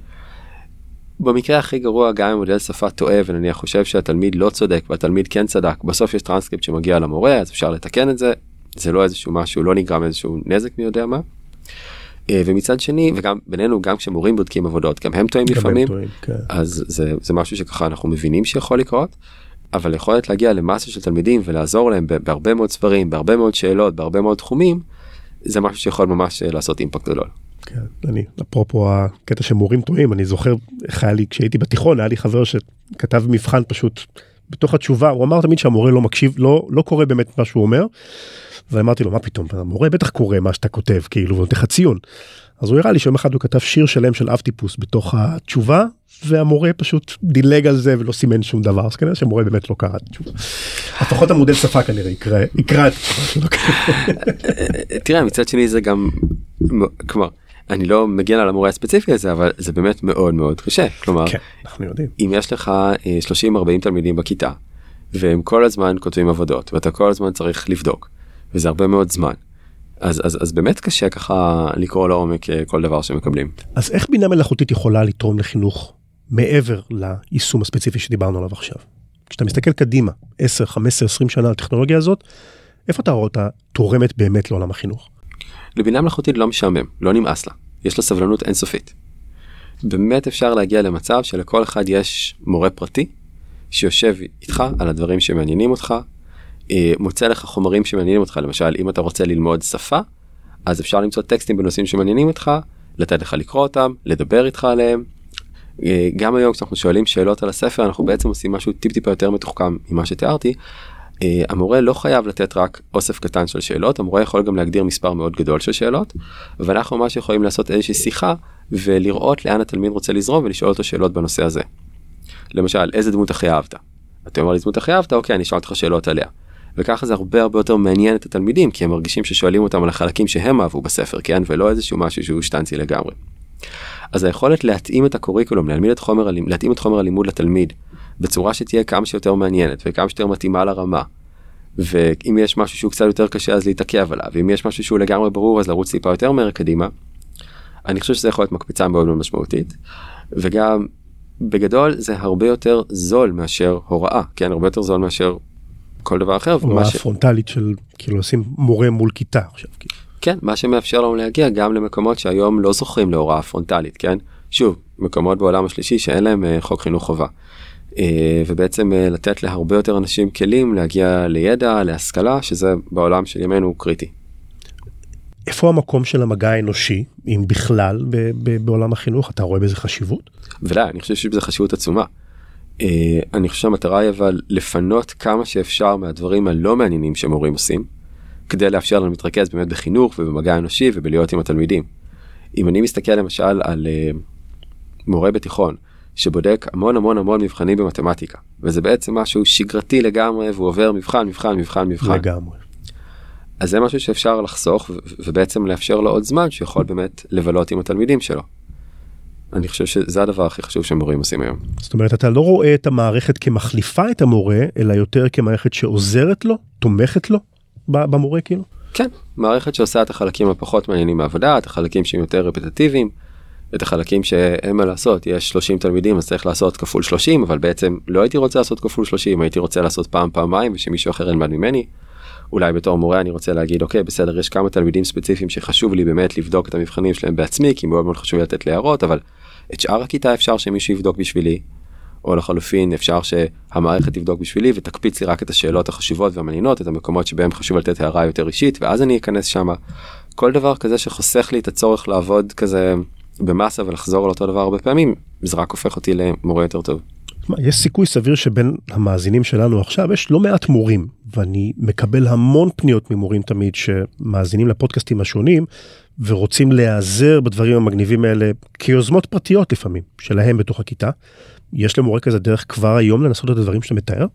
במקרה הכי גרוע, גם אם מודל שפה טועה ונניח חושב שהתלמיד לא צודק והתלמיד כן צדק, בסוף יש טרנסקריפט שמגיע למורה, אז אפשר לתקן את זה, זה לא איזשהו משהו, לא נגרם איזשהו נזק מי יודע מה. ומצד שני, וגם בינינו, גם כשמורים בודקים עבודות, גם הם טועים לפעמים, אז זה משהו שככה אנחנו מבינים שיכול לקרות, אבל יכולת להגיע למסה של תלמידים ולעזור להם בהרבה מאוד ספרים, בהרבה מאוד שאלות, בהרבה מאוד תחומים, זה משהו שיכול ממש לעשות אימפקט גדול. כן, אפרופו הקטע שמורים טועים, אני זוכר, כשהייתי בתיכון, היה לי חבר שכתב מבחן פשוט בתוך התשובה, הוא אמר תמיד שהמורה לא מקשיב, לא קורא באמת מה שהוא אומר, ואמרתי לו, מה פתאום, המורה בטח קורא מה שאתה כותב, כאילו, ונותן לך ציון. אז הוא הראה לי שיום אחד הוא כתב שיר שלם של אב טיפוס בתוך התשובה, והמורה פשוט דילג על זה ולא סימן שום דבר, אז כנראה שהמורה באמת לא קרא את התשובה. לפחות המודל שפה כנראה יקרא את התשובה שלו. תראה, מצד שני זה גם, כלומר, אני לא מגן על המורה הספציפי הזה, אבל זה באמת מאוד מאוד קשה. כלומר, כן, אנחנו יודעים. אם יש לך 30-40 תלמידים בכיתה, והם כל הזמן כותבים עבודות, ואתה כל הזמן צריך לבדוק, וזה הרבה מאוד זמן. אז באמת קשה ככה לקרוא לעומק כל דבר שמקבלים. אז איך בינה מלאכותית יכולה לתרום לחינוך מעבר ליישום הספציפי שדיברנו עליו עכשיו? כשאתה מסתכל קדימה, 10, 15, 20 שנה על הטכנולוגיה הזאת, איפה אתה רואה אותה תורמת באמת לעולם החינוך? לבינה מלאכותית לא משעמם, לא נמאס לה. יש לה סבלנות אינסופית. באמת אפשר להגיע למצב שלכל אחד יש מורה פרטי, שיושב איתך על הדברים שמעניינים אותך, מוצא לך חומרים שמעניינים אותך. למשל, אם אתה רוצה ללמוד שפה, אז אפשר למצוא טקסטים בנושאים שמעניינים אותך, לתת לך לקרוא אותם, לדבר איתך עליהם. גם היום כשאנחנו שואלים שאלות על הספר, אנחנו בעצם עושים משהו טיפ-טיפה יותר מתוחכם ממה שתיארתי. המורה לא חייב לתת רק אוסף קטן של שאלות, המורה יכול גם להגדיר מספר מאוד גדול של שאלות, ואנחנו ממש יכולים לעשות איזושהי שיחה, ולראות לאן התלמיד רוצה לזרום, ולשאול אותו שאלות בנושא הזה. למשל, איזה דמות הכי אהבת? אתה אומר לי דמות הכי אהבת, אוקיי, אני אשאל אותך שאלות עליה. וככה זה הרבה יותר מעניין את התלמידים, כי הם מרגישים ששואלים אותם על החלקים שהם אהבו בספר, כן? ולא איזשהו משהו שהוא שטנצי לגמרי. אז היכולת להתאים את הקוריקולום, להתאים את חומר הלימוד לתלמיד, בצורה שתהיה כמה שיותר מעניינת, וכמה שיותר מתאימה לרמה. ואם יש משהו שהוא קצת יותר קשה, אז להתעכב עליו. ואם יש משהו שהוא לגמרי ברור, אז לרוץ טיפה יותר מהר קדימה. אני חושב שזה יכול להיות מקפיצה מאוד מאוד משמעותית. וגם, בגדול, זה הרבה יותר זול מאשר הוראה, כן? הרבה יותר זול מאשר כל דבר אחר. הוראה פרונטלית של, כאילו, לשים מורה מול כיתה עכשיו. כן, מה שמאפשר לנו להגיע גם למקומות שהיום לא זוכרים להוראה פרונטלית, כן? שוב, מקומות בעולם השלישי שאין להם חוק חינוך חובה. ובעצם לתת להרבה יותר אנשים כלים להגיע לידע, להשכלה, שזה בעולם של ימינו קריטי. איפה המקום של המגע האנושי, אם בכלל, בעולם החינוך? אתה רואה בזה חשיבות? ולא, אני חושב שבזה חשיבות עצומה. אני חושב שהמטרה היא אבל לפנות כמה שאפשר מהדברים הלא מעניינים שמורים עושים, כדי לאפשר לנו להתרכז באמת בחינוך ובמגע האנושי ובלהיות עם התלמידים. אם אני מסתכל למשל על מורה בתיכון, שבודק המון המון המון מבחנים במתמטיקה, וזה בעצם משהו שגרתי לגמרי, והוא עובר מבחן. לגמרי. אז זה משהו שאפשר לחסוך, ובעצם לאפשר לו עוד זמן, שיכול באמת לבלות עם התלמידים שלו. אני חושב שזה הדבר הכי חשוב שמורים עושים היום. זאת אומרת, אתה לא רואה את המערכת כמחליפה את המורה, אלא יותר כמערכת שעוזרת לו, תומכת לו במורה כאילו? כן, מערכת שעושה את החלקים הפחות מעניינים מהעבודה, את החלקים שהם יותר רפטטיביים, את החלקים שאין מה לעשות. יש 30 תלמידים, אז צריך לעשות כפול 30, אבל בעצם לא הייתי רוצה לעשות כפול 30, הייתי רוצה לעשות פעמיים, ושמישהו אחר ילמד ממני. אולי בתור מורה אני רוצה להגיד, אוקיי, בסדר, יש כמה תלמידים ספציפיים שחשוב לי באמת לבדוק את המבחנים שלהם בעצמי, כי מאוד מאוד חשוב לתת להערות, אבל את שאר הכיתה אפשר שמישהו יבדוק בשבילי, או לחלופין אפשר שהמערכת תבדוק בשבילי ותקפיץ לי רק את השאלות החשובות והמעניינות, את המקומות שבהם חשוב לתת הערה יותר אישית, ואז אני אכנס שם. כל דבר כזה שחוסך לי את הצורך לעבוד כזה במסה ולחזור על אותו דבר הרבה פעמים, זה רק הופך אותי למורה יותר טוב. יש סיכוי סביר שבין המאזינים שלנו עכשיו יש לא מעט מורים, ואני מקבל המון פניות ממורים תמיד שמאזינים לפודקאסטים השונים, ורוצים להיעזר בדברים המגניבים האלה כיוזמות פרטיות לפעמים, שלהם בתוך הכיתה. יש למורה כזה דרך כבר היום לנסות את הדברים שאתה מתאר?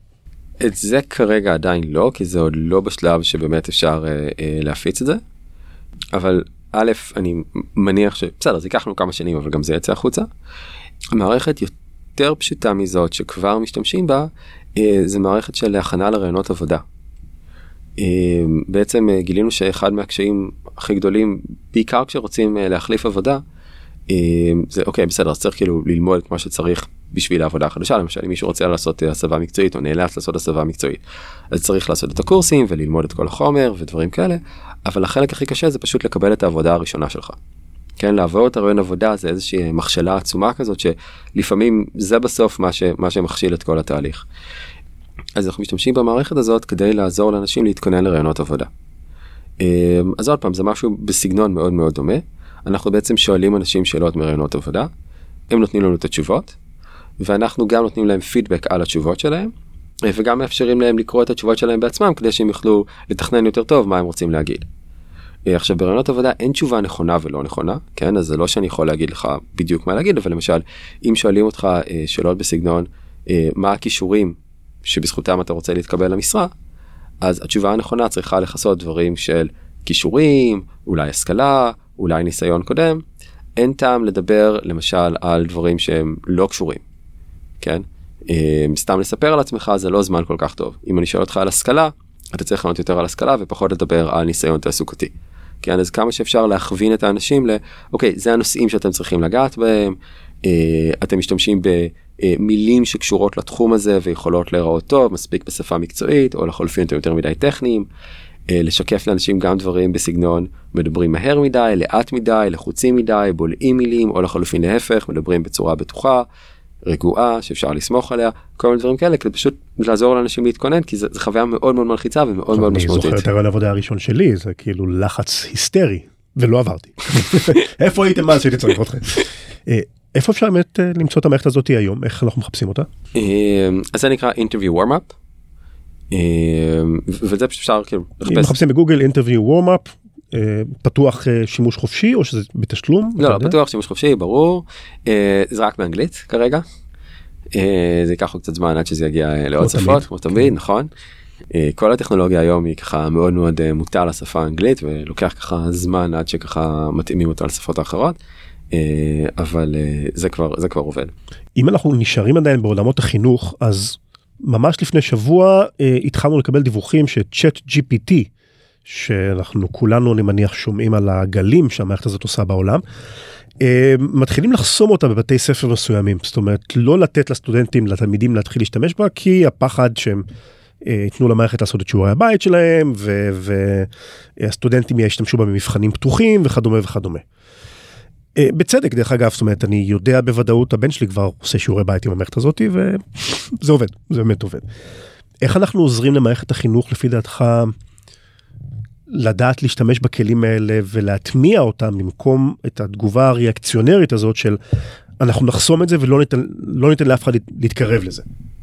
את זה כרגע עדיין לא, כי זה עוד לא בשלב שבאמת אפשר להפיץ את זה. אבל א', אני מניח בסדר, זה ייקח לנו כמה שנים, אבל גם זה יצא החוצה. המערכת יותר פשוטה מזאת שכבר משתמשים בה, זה מערכת של הכנה לרעיונות עבודה. בעצם גילינו שאחד מהקשיים הכי גדולים, בעיקר כשרוצים להחליף עבודה, זה אוקיי, בסדר, אז צריך כאילו ללמוד את מה שצריך בשביל העבודה החדשה. למשל, אם מישהו רוצה לעשות הסבה מקצועית או נאלץ לעשות הסבה מקצועית, אז צריך לעשות את הקורסים וללמוד את כל החומר ודברים כאלה, אבל החלק הכי קשה זה פשוט לקבל את העבודה הראשונה שלך. כן, לעבור את הרעיון עבודה זה איזושהי מכשלה עצומה כזאת, שלפעמים זה בסוף מה שמכשיל את כל התהליך. אז אנחנו משתמשים במערכת הזאת כדי לעזור לאנשים להתכונן לרעיונות עבודה. אז עוד פעם, זה משהו בסגנון מאוד מאוד דומה. אנחנו בעצם שואלים אנשים שאלות מרעיונות עבודה, הם נותנים לנו את התשובות, ואנחנו גם נותנים להם פידבק על התשובות שלהם, וגם מאפשרים להם לקרוא את התשובות שלהם בעצמם, כדי שהם יוכלו לתכנן יותר טוב מה הם רוצים להגיד. עכשיו, ברעיונות עבודה אין תשובה נכונה ולא נכונה, כן? אז זה לא שאני יכול להגיד לך בדיוק מה להגיד, אבל למשל, אם שואלים אותך שאלות בסגנון, מה הכישורים שבזכותם אתה רוצה להתקבל למשרה, אז התשובה הנכונה צריכה לחסות דברים של כישורים, אולי השכלה, אולי ניסיון קודם, אין טעם לדבר למשל על דברים שהם לא קשורים, כן? סתם לספר על עצמך זה לא זמן כל כך טוב. אם אני שואל אותך על השכלה, אתה צריך לענות יותר על השכלה ופחות לדבר על ניסיון תעסוקתי. כן, אז כמה שאפשר להכווין את האנשים אוקיי, זה הנושאים שאתם צריכים לגעת בהם, אתם משתמשים במילים שקשורות לתחום הזה ויכולות להיראות טוב, מספיק בשפה מקצועית, או לחלופין אתם יותר מדי טכניים, לשקף לאנשים גם דברים בסגנון, מדברים מהר מדי, לאט מדי, לחוצים מדי, בולעים מילים, או לחלופין להפך, מדברים בצורה בטוחה, רגועה, שאפשר לסמוך עליה, כל מיני דברים כאלה, כדי פשוט לעזור לאנשים להתכונן, כי זו חוויה מאוד מאוד מלחיצה ומאוד מאוד משמעותית. אני זוכר יותר על העבודה הראשון שלי, זה כאילו לחץ היסטרי, ולא עברתי. איפה הייתם מה שהייתי צריך אתכם? איפה אפשר באמת למצוא את המערכת הזאת היום? איך אנחנו מחפשים אותה? אז זה נקרא interview warm-up, וזה פשוט אפשר כאילו לחפש. אם מחפשים בגוגל interview warm-up, פתוח שימוש חופשי או שזה בתשלום? לא, פתוח שימוש חופשי, ברור. זה רק באנגלית כרגע. זה ייקח קצת זמן עד שזה יגיע לעוד שפות, כמו תמיד, נכון. כל הטכנולוגיה היום היא ככה מאוד מאוד מוטה לשפה האנגלית, ולוקח ככה זמן עד שככה מתאימים אותה לשפות האחרות, אבל זה כבר עובד. אם אנחנו נשארים עדיין בעולמות החינוך, אז ממש לפני שבוע התחלנו לקבל דיווחים שצ'אט GPT, שאנחנו כולנו אני מניח שומעים על הגלים שהמערכת הזאת עושה בעולם, מתחילים לחסום אותה בבתי ספר מסוימים, זאת אומרת לא לתת לסטודנטים, לתלמידים להתחיל להשתמש בה, כי הפחד שהם יתנו למערכת לעשות את שיעורי הבית שלהם, והסטודנטים ישתמשו בה במבחנים פתוחים וכדומה וכדומה. בצדק דרך אגב, זאת אומרת אני יודע בוודאות, הבן שלי כבר עושה שיעורי בית עם המערכת הזאת, וזה עובד, זה באמת עובד. איך אנחנו עוזרים למערכת החינוך לפי דעתך, לדעת להשתמש בכלים האלה ולהטמיע אותם במקום את התגובה הריאקציונרית הזאת של אנחנו נחסום את זה ולא ניתן לאף אחד להתקרב לזה.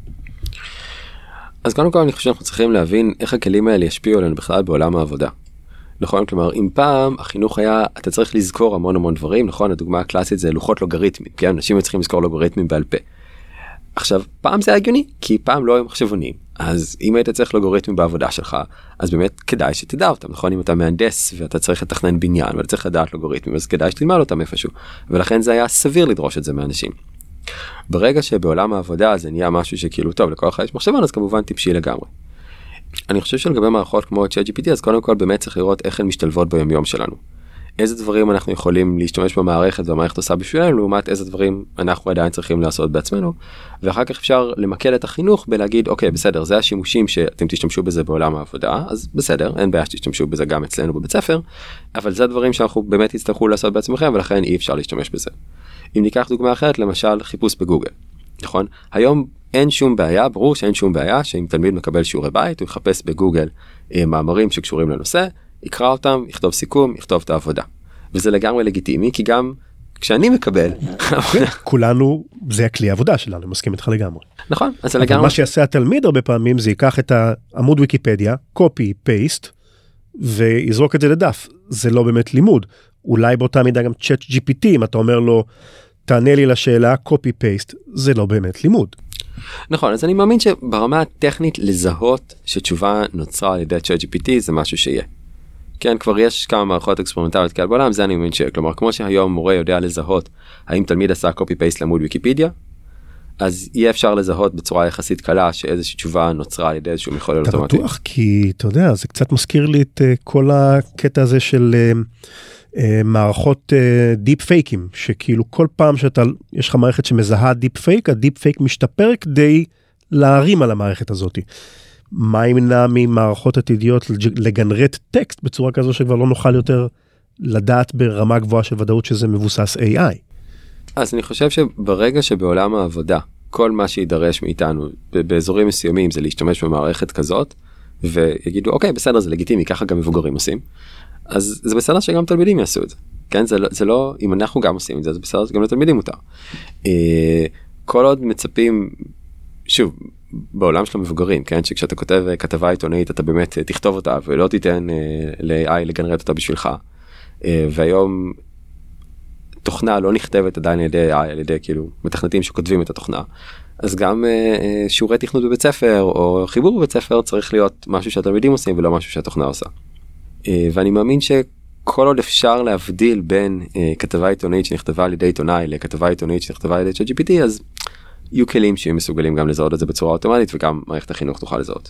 אז קודם כל אני חושב שאנחנו צריכים להבין איך הכלים האלה ישפיעו עלינו בכלל בעולם העבודה. נכון? כלומר, אם פעם החינוך היה, אתה צריך לזכור המון דברים, נכון? הדוגמה הקלאסית זה לוחות לוגריתמים, כי אנשים צריכים לזכור לוגריתמים בעל פה. עכשיו, פעם זה הגיוני, כי פעם לא היו מחשבונים. אז אם היית צריך לוגריתמים בעבודה שלך, אז באמת כדאי שתדע אותם, נכון? אם אתה מהנדס ואתה צריך לתכנן בניין ואתה צריך לדעת לוגריתמים, אז כדאי שתלמד אותם איפשהו. ולכן זה היה סביר לדרוש את זה מאנשים. ברגע שבעולם העבודה זה נהיה משהו שכאילו טוב, לכל אחד יש מחשבון, אז כמובן טיפשי לגמרי. אני חושב שלגבי מערכות כמו ChatGPT, אז קודם כל באמת צריך לראות איך הן משתלבות ביום יום שלנו. איזה דברים אנחנו יכולים להשתמש במערכת והמערכת עושה בשבילנו, לעומת איזה דברים אנחנו עדיין צריכים לעשות בעצמנו, ואחר כך אפשר למקד את החינוך בלהגיד, אוקיי, בסדר, זה השימושים שאתם תשתמשו בזה בעולם העבודה, אז בסדר, אין בעיה שתשתמשו בזה גם אצלנו בבית ספר, אבל זה הדברים שאנחנו באמת יצטרכו לעשות בעצמכם, ולכן אי אפשר להשתמש בזה. אם ניקח דוגמה אחרת, למשל חיפוש בגוגל, נכון? היום אין שום בעיה, ברור שאין שום בעיה, שאם תלמיד מקבל שיעורי בית, הוא יחפש בגוגל מאמרים שקשורים לנושא, יקרא אותם, יכתוב סיכום, יכתוב את העבודה. וזה לגמרי לגיטימי, כי גם כשאני מקבל... כולנו, זה הכלי העבודה שלנו, מסכים איתך לגמרי. נכון, אז זה לגמרי... מה שיעשה התלמיד הרבה פעמים, זה ייקח את העמוד ויקיפדיה, copy, paste, ויזרוק את זה לדף. זה לא באמת לימוד. אולי באותה מידה גם צ'אט GPT, אם אתה אומר לו, תענה לי לשאלה, copy, paste, זה לא באמת לימוד. נכון, אז אני מאמין שברמה הטכנית לזהות שתשובה נוצרה על ידי צ'אט GPT זה משהו שיהיה. כן, כבר יש כמה מערכות אקספרימנטליות כאלה בעולם, זה אני מאמין כלומר, כמו שהיום מורה יודע לזהות האם תלמיד עשה copy-paste לעמוד ויקיפדיה, אז יהיה אפשר לזהות בצורה יחסית קלה שאיזושהי תשובה נוצרה על ידי איזשהו מחולל אוטומטי. אתה בטוח, כי אתה יודע, זה קצת מזכיר לי את כל הקטע הזה של מערכות דיפ פייקים, שכאילו כל פעם יש לך מערכת שמזהה דיפ פייק, הדיפ פייק משתפר כדי להרים על המערכת הזאת. מה ימנע ממערכות עתידיות לגנרט טקסט בצורה כזו שכבר לא נוכל יותר לדעת ברמה גבוהה של ודאות שזה מבוסס AI? אז אני חושב שברגע שבעולם העבודה, כל מה שידרש מאיתנו באזורים מסוימים זה להשתמש במערכת כזאת, ויגידו, אוקיי, בסדר, זה לגיטימי, ככה גם מבוגרים עושים, אז זה בסדר שגם תלמידים יעשו את זה. כן, זה לא, אם אנחנו גם עושים את זה, זה בסדר שגם לתלמידים מותר. כל עוד מצפים, שוב, בעולם של המבוגרים, כן, שכשאתה כותב כתבה עיתונאית, אתה באמת תכתוב אותה, ולא תיתן ל-AI לגנרט אותה בשבילך. והיום תוכנה לא נכתבת עדיין על ידי AI, על ידי כאילו מתכנתים שכותבים את התוכנה. אז גם שיעורי תכנות בבית ספר, או חיבור בבית ספר, צריך להיות משהו שהתלמידים עושים, ולא משהו שהתוכנה עושה. ואני מאמין כל עוד אפשר להבדיל בין כתבה עיתונאית שנכתבה על ידי עיתונאי לכתבה עיתונאית שנכתבה על ידי ChatGPT, אז יהיו כלים שהם מסוגלים גם לזהות את זה בצורה אוטומטית, וגם מערכת החינוך תוכל לזהות.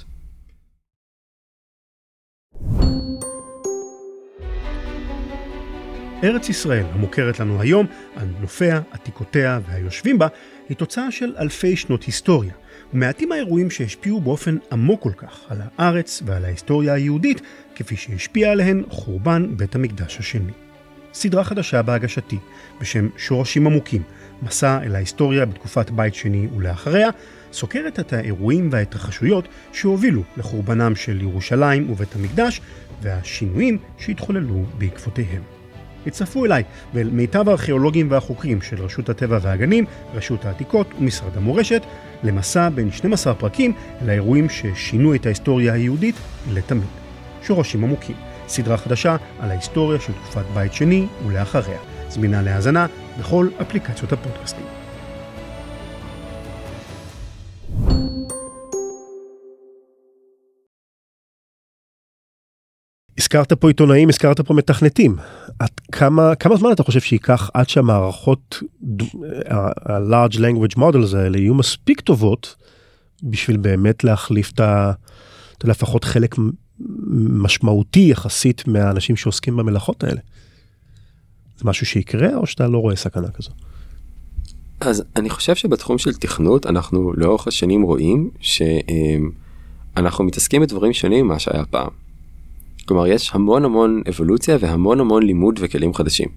ארץ ישראל, המוכרת לנו היום, על נופיה, עתיקותיה והיושבים בה, היא תוצאה של אלפי שנות היסטוריה, ומעטים האירועים שהשפיעו באופן עמוק כל כך על הארץ ועל ההיסטוריה היהודית, כפי שהשפיע עליהן חורבן בית המקדש השני. סדרה חדשה בהגשתי, בשם שורשים עמוקים, מסע אל ההיסטוריה בתקופת בית שני ולאחריה, סוקרת את האירועים וההתרחשויות שהובילו לחורבנם של ירושלים ובית המקדש, והשינויים שהתחוללו בעקבותיהם. הצטרפו אליי ואל מיטב הארכיאולוגים והחוקרים של רשות הטבע והגנים, רשות העתיקות ומשרד המורשת, למסע בין 12 פרקים לאירועים ששינו את ההיסטוריה היהודית לתמיד. שורשים עמוקים, סדרה חדשה על ההיסטוריה של תקופת בית שני ולאחריה. זמינה להאזנה בכל אפליקציות הפודקאסטים. הזכרת פה עיתונאים, הזכרת פה מתכנתים. כמה זמן אתה חושב שייקח עד שהמערכות, ה-large language models האלה, יהיו מספיק טובות בשביל באמת להחליף לפחות חלק משמעותי יחסית מהאנשים שעוסקים במלאכות האלה? זה משהו שיקרה או שאתה לא רואה סכנה כזו? אז אני חושב שבתחום של תכנות אנחנו לאורך השנים רואים שאנחנו מתעסקים בדברים שונים ממה שהיה פעם. כלומר, יש המון אבולוציה והמון לימוד וכלים חדשים.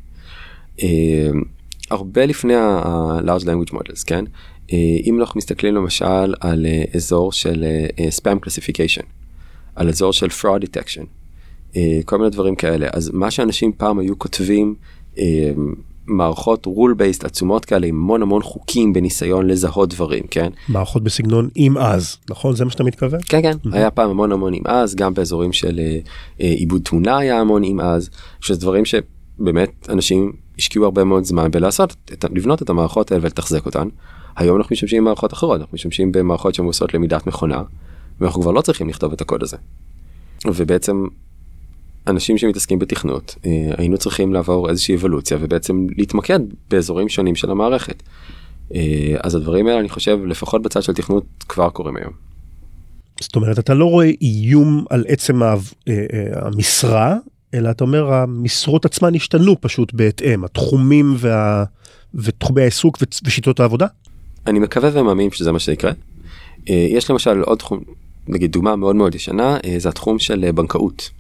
הרבה לפני ה-large language models, כן? אם אנחנו מסתכלים למשל על אזור של spam classification, על אזור של fraud detection, כל מיני דברים כאלה. אז מה שאנשים פעם היו כותבים, מערכות rule-based עצומות כאלה, עם המון חוקים בניסיון לזהות דברים, כן? מערכות בסגנון אם אז, נכון? זה מה שאתה מתכוון? כן, היה פעם המון אם אז, גם באזורים של עיבוד תמונה היה המון אם אז, שזה דברים שבאמת אנשים השקיעו הרבה מאוד זמן בלעשות, לבנות את המערכות האלה ולתחזק אותן. היום אנחנו משתמשים במערכות אחרות, אנחנו משתמשים במערכות שמבוססות למידת מכונה, ואנחנו כבר לא צריכים לכתוב את הקוד הזה. ובעצם אנשים שמתעסקים בתכנות, היינו צריכים לעבור איזושהי אבולוציה, ובעצם להתמקד באזורים שונים של המערכת. אז הדברים האלה, אני חושב, לפחות בצד של תכנות, כבר קורים היום. זאת אומרת, אתה לא רואה איום על עצם המשרה, אלא אתה אומר, המשרות עצמן השתנו פשוט בהתאם, התחומים ותחומי העיסוק ושיטות העבודה? אני מקווה ומאמין שזה מה שיקרה. יש למשל עוד תחום, נגיד דוגמה מאוד ישנה, זה התחום של בנקאות.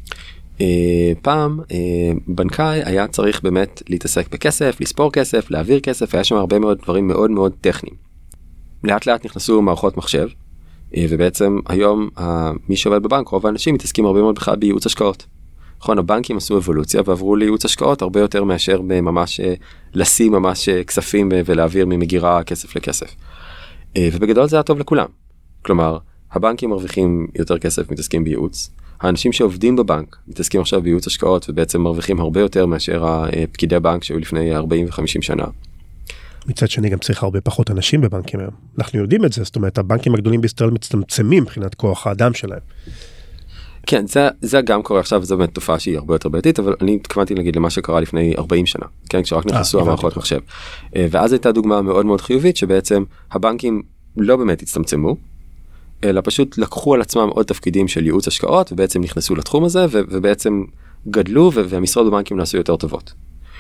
פעם בנקאי היה צריך באמת להתעסק בכסף, לספור כסף, להעביר כסף, היה שם הרבה מאוד דברים מאוד טכניים. לאט נכנסו מערכות מחשב, ובעצם היום מי שעובד בבנק, רוב האנשים מתעסקים הרבה מאוד בכלל בייעוץ השקעות. נכון, הבנקים עשו אבולוציה ועברו לייעוץ השקעות הרבה יותר מאשר ממש לשים ממש כספים ולהעביר ממגירה כסף לכסף. ובגדול זה היה טוב לכולם. כלומר, הבנקים מרוויחים יותר כסף, מתעסקים בייעוץ. האנשים שעובדים בבנק מתעסקים עכשיו בייעוץ השקעות ובעצם מרוויחים הרבה יותר מאשר הפקידי בנק שהיו לפני 40 ו-50 שנה. מצד שני גם צריך הרבה פחות אנשים בבנקים היום. אנחנו יודעים את זה, זאת אומרת, הבנקים הגדולים בישראל מצטמצמים מבחינת כוח האדם שלהם. כן, זה גם קורה עכשיו, זו באמת תופעה שהיא הרבה יותר בעייתית, אבל אני התכוונתי להגיד למה שקרה לפני 40 שנה, כן, כשרק נכנסו המערכות מחשב. ואז הייתה דוגמה מאוד חיובית, שבעצם הבנקים לא באמת הצטמצמו, אלא פשוט לקחו על עצמם עוד תפקידים של ייעוץ השקעות, ובעצם נכנסו לתחום הזה, ובעצם גדלו, והמשרות בבנקים נעשו יותר טובות.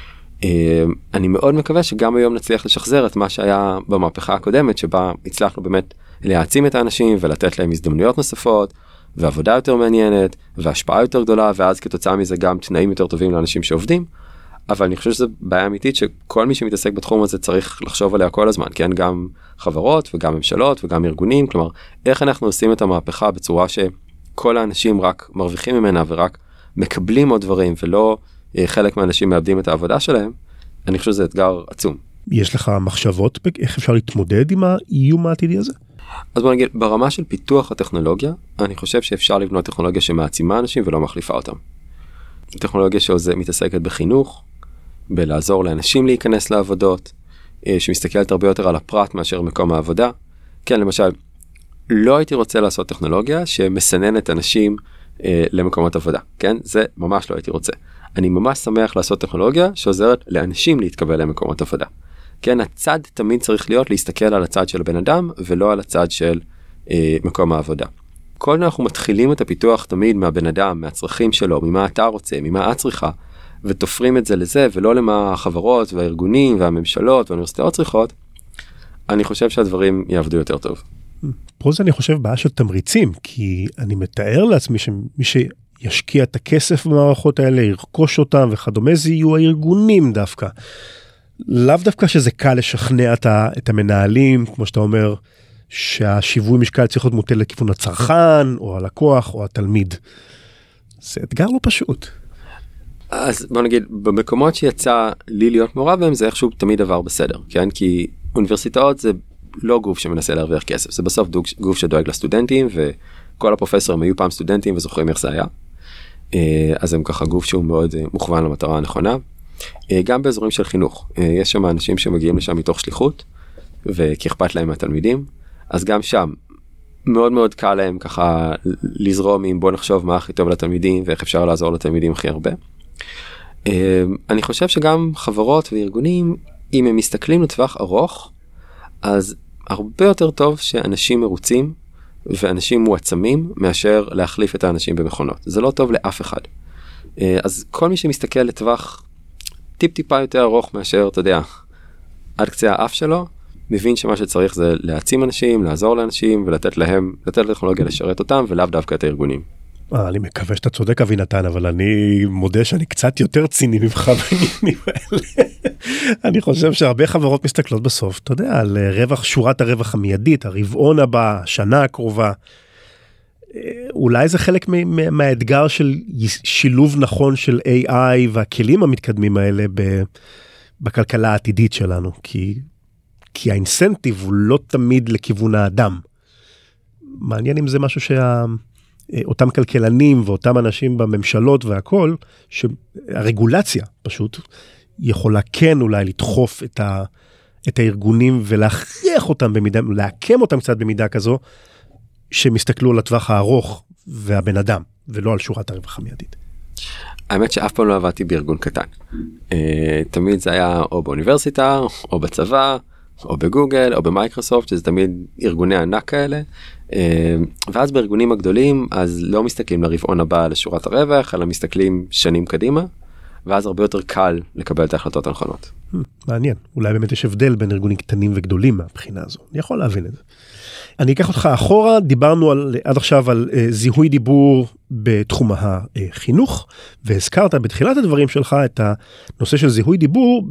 אני מאוד מקווה שגם היום נצליח לשחזר את מה שהיה במהפכה הקודמת, שבה הצלחנו באמת להעצים את האנשים, ולתת להם הזדמנויות נוספות, ועבודה יותר מעניינת, והשפעה יותר גדולה, ואז כתוצאה מזה גם תנאים יותר טובים לאנשים שעובדים. אבל אני חושב שזו בעיה אמיתית שכל מי שמתעסק בתחום הזה צריך לחשוב עליה כל הזמן, כן? גם חברות וגם ממשלות וגם ארגונים, כלומר, איך אנחנו עושים את המהפכה בצורה שכל האנשים רק מרוויחים ממנה ורק מקבלים עוד דברים, ולא חלק מהאנשים מאבדים את העבודה שלהם. אני חושב שזה אתגר עצום. יש לך מחשבות איך אפשר להתמודד עם האיום העתידי הזה? אז בוא נגיד, ברמה של פיתוח הטכנולוגיה, אני חושב שאפשר לבנות טכנולוגיה שמעצימה אנשים ולא מחליפה אותם. טכנולוגיה שמתעסקת בחינוך, בלעזור לאנשים להיכנס לעבודות, שמסתכלת הרבה יותר על הפרט מאשר מקום העבודה. כן, למשל, לא הייתי רוצה לעשות טכנולוגיה שמסננת אנשים למקומות עבודה, כן? זה ממש לא הייתי רוצה. אני ממש שמח לעשות טכנולוגיה שעוזרת לאנשים להתקבל למקומות עבודה. כן, הצד תמיד צריך להיות להסתכל על הצד של הבן אדם, ולא על הצד של מקום העבודה. כל אנחנו מתחילים את הפיתוח תמיד מהבן אדם, מהצרכים שלו, ממה אתה רוצה, ממה את צריכה, ותופרים את זה לזה, ולא למה החברות והארגונים והממשלות והאוניברסיטאות צריכות, אני חושב שהדברים יעבדו יותר טוב. פה זה אני חושב בעיה של תמריצים, כי אני מתאר לעצמי שמי שישקיע את הכסף במערכות האלה, ירכוש אותם וכדומה, זה יהיו הארגונים דווקא. לאו דווקא שזה קל לשכנע את המנהלים, כמו שאתה אומר, שהשיווי משקל צריך להיות מוטל לכיוון הצרכן, או הלקוח, או התלמיד. זה אתגר לא פשוט. אז בוא נגיד, במקומות שיצא לי להיות מעורב בהם, זה איכשהו תמיד עבר בסדר, כן? כי אוניברסיטאות זה לא גוף שמנסה להרוויח כסף, זה בסוף גוף שדואג לסטודנטים, וכל הפרופסורים היו פעם סטודנטים וזוכרים איך זה היה. אז הם ככה גוף שהוא מאוד מוכוון למטרה הנכונה. גם באזורים של חינוך, יש שם אנשים שמגיעים לשם מתוך שליחות, וכי אכפת להם מהתלמידים, אז גם שם מאוד מאוד קל להם ככה לזרום עם בוא נחשוב מה הכי טוב לתלמידים, ואיך אפשר לעזור לתלמידים הכי הרבה. אני חושב שגם חברות וארגונים, אם הם מסתכלים לטווח ארוך, אז הרבה יותר טוב שאנשים מרוצים, ואנשים מועצמים, מאשר להחליף את האנשים במכונות. זה לא טוב לאף אחד. אז כל מי שמסתכל לטווח טיפה יותר ארוך מאשר, אתה יודע, עד קצה האף שלו, מבין שמה שצריך זה להעצים אנשים, לעזור לאנשים, ולתת להם, לתת לטכנולוגיה לשרת אותם, ולאו דווקא את הארגונים. אני מקווה שאתה צודק אבינתן, אבל אני מודה שאני קצת יותר ציני ממך בעניינים האלה. אני חושב שהרבה חברות מסתכלות בסוף, אתה יודע, על שורת הרווח המיידית, הרבעון הבא, השנה הקרובה. אולי זה חלק מהאתגר של שילוב נכון של AI והכלים המתקדמים האלה בכלכלה העתידית שלנו, כי האינסנטיב הוא לא תמיד לכיוון האדם. מעניין אם זה משהו אותם כלכלנים ואותם אנשים בממשלות והכל, שהרגולציה פשוט יכולה כן אולי לדחוף את הארגונים ולהכריח אותם במידה, להקם אותם קצת במידה כזו, שמסתכלו על הטווח הארוך והבן אדם, ולא על שורת הרווח המיידית. האמת שאף פעם לא עבדתי בארגון קטן. תמיד זה היה או באוניברסיטה, או בצבא, או בגוגל, או במייקרוסופט, שזה תמיד ארגוני ענק כאלה. ואז בארגונים הגדולים, אז לא מסתכלים לרבעון הבא לשורת הרווח, אלא מסתכלים שנים קדימה, ואז הרבה יותר קל לקבל את ההחלטות הנכונות. מעניין. אולי באמת יש הבדל בין ארגונים קטנים וגדולים מהבחינה הזו. אני יכול להבין את זה. אני אקח אותך אחורה, דיברנו עד עכשיו על זיהוי דיבור בתחום החינוך, והזכרת בתחילת הדברים שלך את הנושא של זיהוי דיבור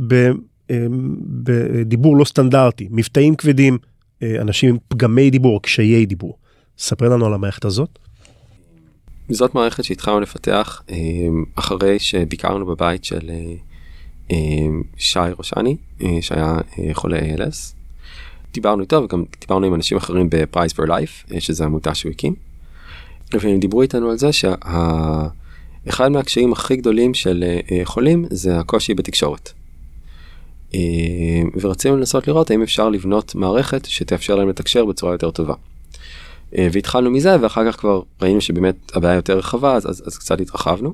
בדיבור לא סטנדרטי, מבטאים כבדים, אנשים עם פגמי דיבור, קשיי דיבור. ספר לנו על המערכת הזאת. זאת מערכת שהתחלנו לפתח אחרי שביקרנו בבית של שי רושני, שהיה חולה ALS. דיברנו איתו וגם דיברנו עם אנשים אחרים ב-Prize for Life, שזה עמותה שהוא הקים. והם דיברו איתנו על זה שאחד מהקשיים הכי גדולים של חולים זה הקושי בתקשורת. ורצינו לנסות לראות האם אפשר לבנות מערכת שתאפשר להם לתקשר בצורה יותר טובה. והתחלנו מזה, ואחר כך כבר ראינו שבאמת הבעיה יותר רחבה, אז קצת התרחבנו.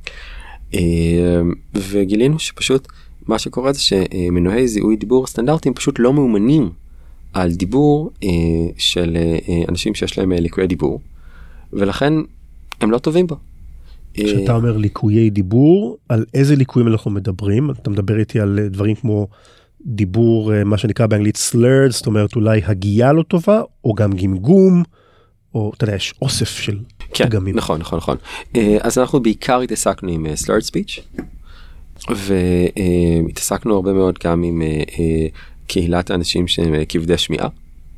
וגילינו שפשוט מה שקורה זה שמנועי זיהוי דיבור סטנדרטיים פשוט לא מאומנים על דיבור של אנשים שיש להם ליקויי דיבור, ולכן הם לא טובים בו. כשאתה אומר ליקויי דיבור, על איזה ליקויים אנחנו מדברים? אתה מדבר איתי על דברים כמו דיבור, מה שנקרא באנגלית slurred, זאת אומרת אולי הגייה לא טובה, או גם גמגום, או אתה יודע, יש אוסף של פגמים. כן, נכון. אז אנחנו בעיקר התעסקנו עם slurred speech, והתעסקנו הרבה מאוד גם עם קהילת האנשים שהם כבדי שמיעה,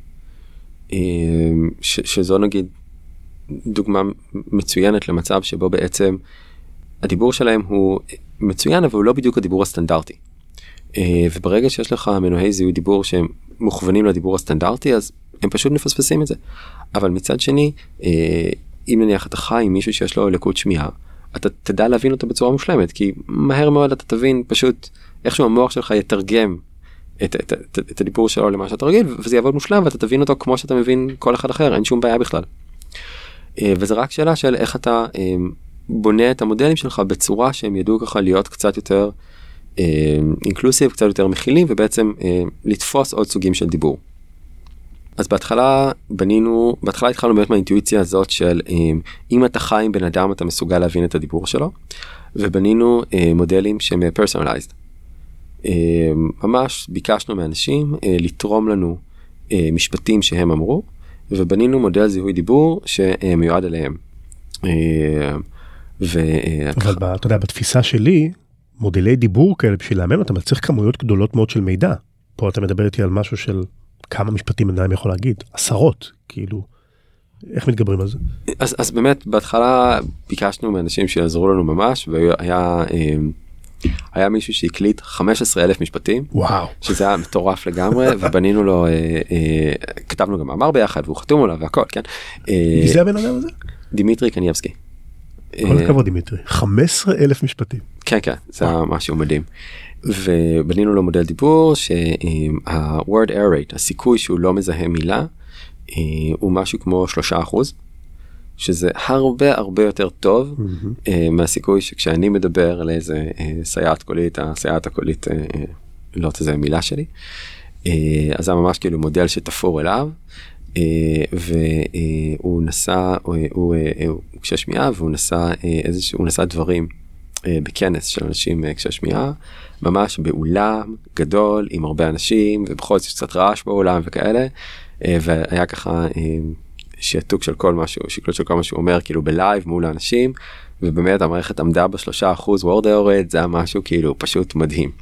שזו נגיד דוגמה מצוינת למצב שבו בעצם הדיבור שלהם הוא מצוין, אבל הוא לא בדיוק הדיבור הסטנדרטי. וברגע שיש לך מנועי זיהוי דיבור שהם מוכוונים לדיבור הסטנדרטי, אז הם פשוט מפספסים את זה. אבל מצד שני, אם נניח אתה חי עם מישהו שיש לו לקות שמיעה, אתה תדע להבין אותו בצורה מושלמת, כי מהר מאוד אתה תבין פשוט איכשהו המוח שלך יתרגם את הדיבור שלו למה שאתה רגיל, וזה יעבוד מושלם, ואתה תבין אותו כמו שאתה מבין כל אחד אחר, אין שום בעיה בכלל. וזה רק שאלה של איך אתה בונה את המודלים שלך בצורה שהם ידעו ככה להיות קצת יותר אינקלוסיב, קצת יותר מכילים, ובעצם לתפוס עוד סוגים של דיבור. אז בהתחלה התחלנו באמת מהאינטואיציה הזאת של אם אתה חי עם בן אדם אתה מסוגל להבין את הדיבור שלו, ובנינו מודלים שהם personalized. ממש ביקשנו מאנשים לתרום לנו משפטים שהם אמרו, ובנינו מודל זיהוי דיבור שמיועד אליהם. אבל אתה יודע, בתפיסה שלי, מודלי דיבור כאלה בשביל לאמן אותם, אתה צריך כמויות גדולות מאוד של מידע. פה אתה מדבר איתי על משהו של כמה משפטים אדם יכול להגיד, עשרות, כאילו, איך מתגברים על זה? אז באמת, בהתחלה ביקשנו מאנשים שיעזרו לנו ממש, והיה מישהו שהקליט 15,000 משפטים, וואו. שזה היה מטורף לגמרי, ובנינו לו, כתבנו גם מאמר ביחד, והוא חתום עליו והכל, כן? מי זה הבן אדם הזה? דימיטרי קנייבסקי. כל הכבוד דימיטרי, 15,000 משפטים. כן, כן, זה היה משהו מדהים. ובנינו לו מודל דיבור שה-word error rate, הסיכוי שהוא לא מזהה מילה, הוא משהו כמו 3%, שזה הרבה הרבה יותר טוב מהסיכוי שכשאני מדבר על איזה סייעת קולית, הסייעת הקולית לא תזהה מילה שלי. אז זה ממש כאילו מודל שתפור אליו, והוא נסע, הוא קשה שמיעה, והוא נסע דברים בכנס של אנשים קשה שמיעה, ממש באולם גדול עם הרבה אנשים, ובכל זאת קצת רעש באולם וכאלה, והיה ככה שעתוק של כל משהו, שקלות של כל מה שהוא אומר, כאילו בלייב מול האנשים, ובאמת המערכת עמדה ב3% word error rate, זה היה משהו כאילו פשוט מדהים.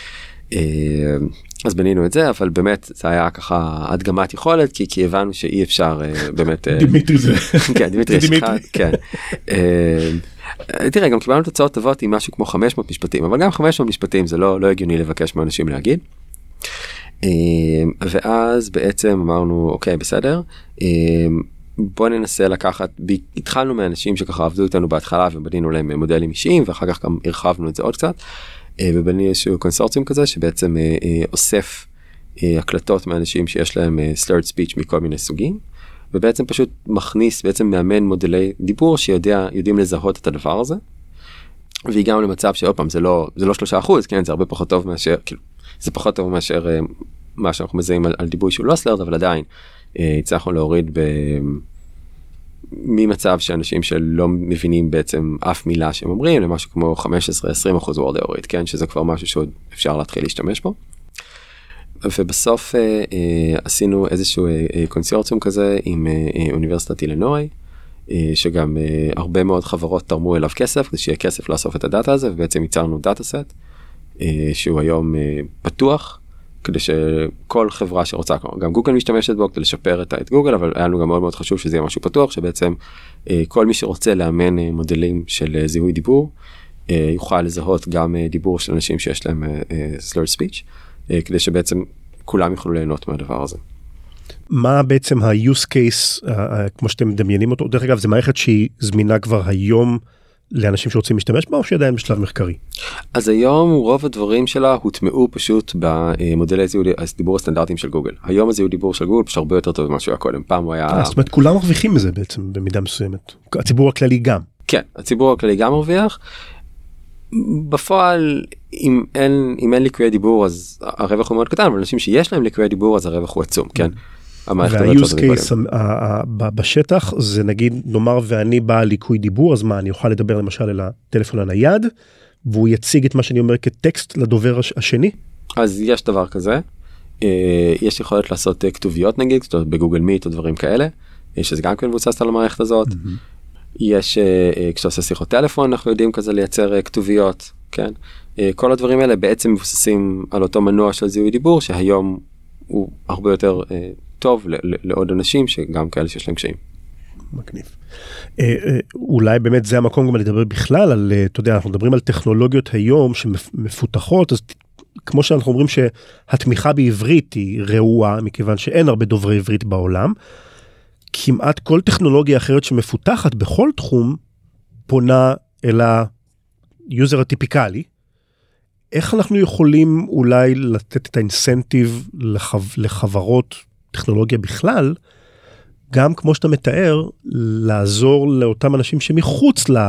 אז בנינו את זה, אבל באמת זה היה ככה הדגמת יכולת, כי הבנו שאי אפשר באמת... דימיטרי זה. כן, דימיטרי יש אחד, כן. תראה, גם קיבלנו תוצאות טובות עם משהו כמו 500 משפטים, אבל גם 500 משפטים זה לא הגיוני לבקש מאנשים להגיד. ואז בעצם אמרנו, אוקיי, בסדר, בוא ננסה לקחת, התחלנו מאנשים שככה עבדו איתנו בהתחלה, ובנינו להם מודלים אישיים, ואחר כך גם הרחבנו את זה עוד קצת, ובנינו איזשהו קונסורציום כזה, שבעצם אוסף הקלטות מאנשים שיש להם slurred speech מכל מיני סוגים, ובעצם פשוט מכניס, בעצם מאמן מודלי דיבור שיודעים לזהות את הדבר הזה, והגענו למצב שעוד פעם, זה לא 3%, כן, זה הרבה פחות טוב מאשר, כאילו, זה פחות טוב מאשר מה שאנחנו מזהים על דיבור שהוא לא slurred, אבל עדיין הצלחנו להוריד ממצב שאנשים שלא מבינים בעצם אף מילה שהם אומרים, למשהו כמו 15-20% word error rate, כן, שזה כבר משהו שעוד אפשר להתחיל להשתמש בו. ובסוף עשינו איזשהו קונסורציום כזה עם אוניברסיטת אילינוי, שגם הרבה מאוד חברות תרמו אליו כסף, כדי שיהיה כסף לאסוף את הדאטה הזה, ובעצם ייצרנו דאטה סט, שהוא היום פתוח, כדי שכל חברה שרוצה, גם גוגל משתמשת בו כדי לשפר את גוגל, אבל היה לנו גם מאוד מאוד חשוב שזה יהיה משהו פתוח, שבעצם כל מי שרוצה לאמן מודלים של זיהוי דיבור, יוכל לזהות גם דיבור של אנשים שיש להם slurred speech, כדי שבעצם כולם יוכלו ליהנות מהדבר הזה. מה בעצם ה-use case, כמו שאתם מדמיינים אותו? דרך אגב, זו מערכת שהיא זמינה כבר היום לאנשים שרוצים להשתמש בה, או שעדיין בשלב מחקרי? אז היום רוב הדברים שלה הוטמעו פשוט במודלי זיהוי דיבור הסטנדרטיים של גוגל. היום הזיהוי דיבור של גוגל פשוט הרבה יותר טוב ממה שהוא היה קודם. פעם הוא היה... זאת אומרת, כולם מרוויחים מזה בעצם, במידה מסוימת. הציבור הכללי גם. כן, הציבור הכללי גם מרוויח. בפועל, אם אין ליקויי דיבור, אז הרווח הוא מאוד קטן, אבל אנשים שיש להם ליקויי דיבור, אז הרווח הוא עצום, כן? וה-use case בשטח, זה נגיד, נאמר, ואני בא ליקוי דיבור, אז מה, אני אוכל לדבר למשל על הטלפון הנייד, והוא יציג את מה שאני אומר כטקסט לדובר השני? אז יש דבר כזה, יש יכולת לעשות כתוביות נגיד, בגוגל מיט או דברים כאלה, שזה גם כן מבוסס על המערכת הזאת, יש, כשאתה עושה שיחות טלפון, אנחנו יודעים כזה לייצר כתוביות, כן? כל הדברים האלה בעצם מבוססים על אותו מנוע של זיהוי דיבור, שהיום הוא הרבה יותר טוב לעוד אנשים, שגם כאלה שיש להם קשיים. מגניב. אולי באמת זה המקום גם לדבר בכלל על, אתה יודע, אנחנו מדברים על טכנולוגיות היום שמפותחות, אז כמו שאנחנו אומרים שהתמיכה בעברית היא רעועה, מכיוון שאין הרבה דוברי עברית בעולם, כמעט כל טכנולוגיה אחרת שמפותחת בכל תחום, פונה אל היוזר הטיפיקלי. איך אנחנו יכולים אולי לתת את האינסנטיב לחברות טכנולוגיה בכלל, גם כמו שאתה מתאר, לעזור לאותם אנשים שמחוץ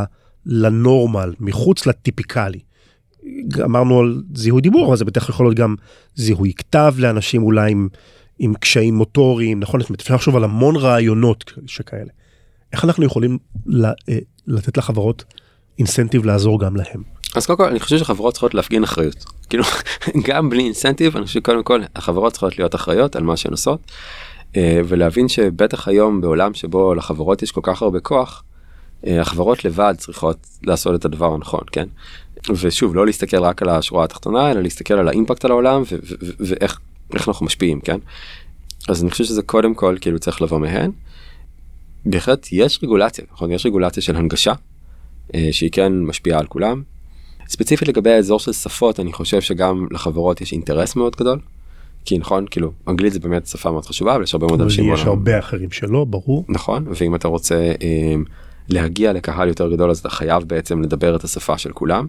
לנורמל, מחוץ לטיפיקלי. אמרנו על זיהוי דיבור, אבל זה בטח יכול להיות גם זיהוי כתב לאנשים אולי עם קשיים מוטוריים, נכון? אפשר לחשוב על המון רעיונות שכאלה. איך אנחנו יכולים לתת לחברות אינסנטיב לעזור גם להם? אז קודם כל, אני חושב שחברות צריכות להפגין אחריות. כאילו, גם בלי אינסנטיב, אני חושב שקודם כל, החברות צריכות להיות אחראיות על מה שהן עושות, ולהבין שבטח היום בעולם שבו לחברות יש כל כך הרבה כוח, החברות לבד צריכות לעשות את הדבר הנכון, כן? ושוב, לא להסתכל רק על השורה התחתונה, אלא להסתכל על האימפקט על העולם, ואיך אנחנו משפיעים, כן? אז אני חושב שזה קודם כל, כאילו צריך לבוא מהן. בהחלט יש רגולציה, נכון? יש רגולציה של הנגשה, שהיא כן משפיעה על כולם. ספציפית לגבי האזור של שפות, אני חושב שגם לחברות יש אינטרס מאוד גדול, כי נכון, כאילו, אנגלית זה באמת שפה מאוד חשובה, אבל יש הרבה מאוד אנשים בעולם. יש הרבה אחרים שלא, ברור. נכון, ואם אתה רוצה להגיע לקהל יותר גדול, אז אתה חייב בעצם לדבר את השפה של כולם.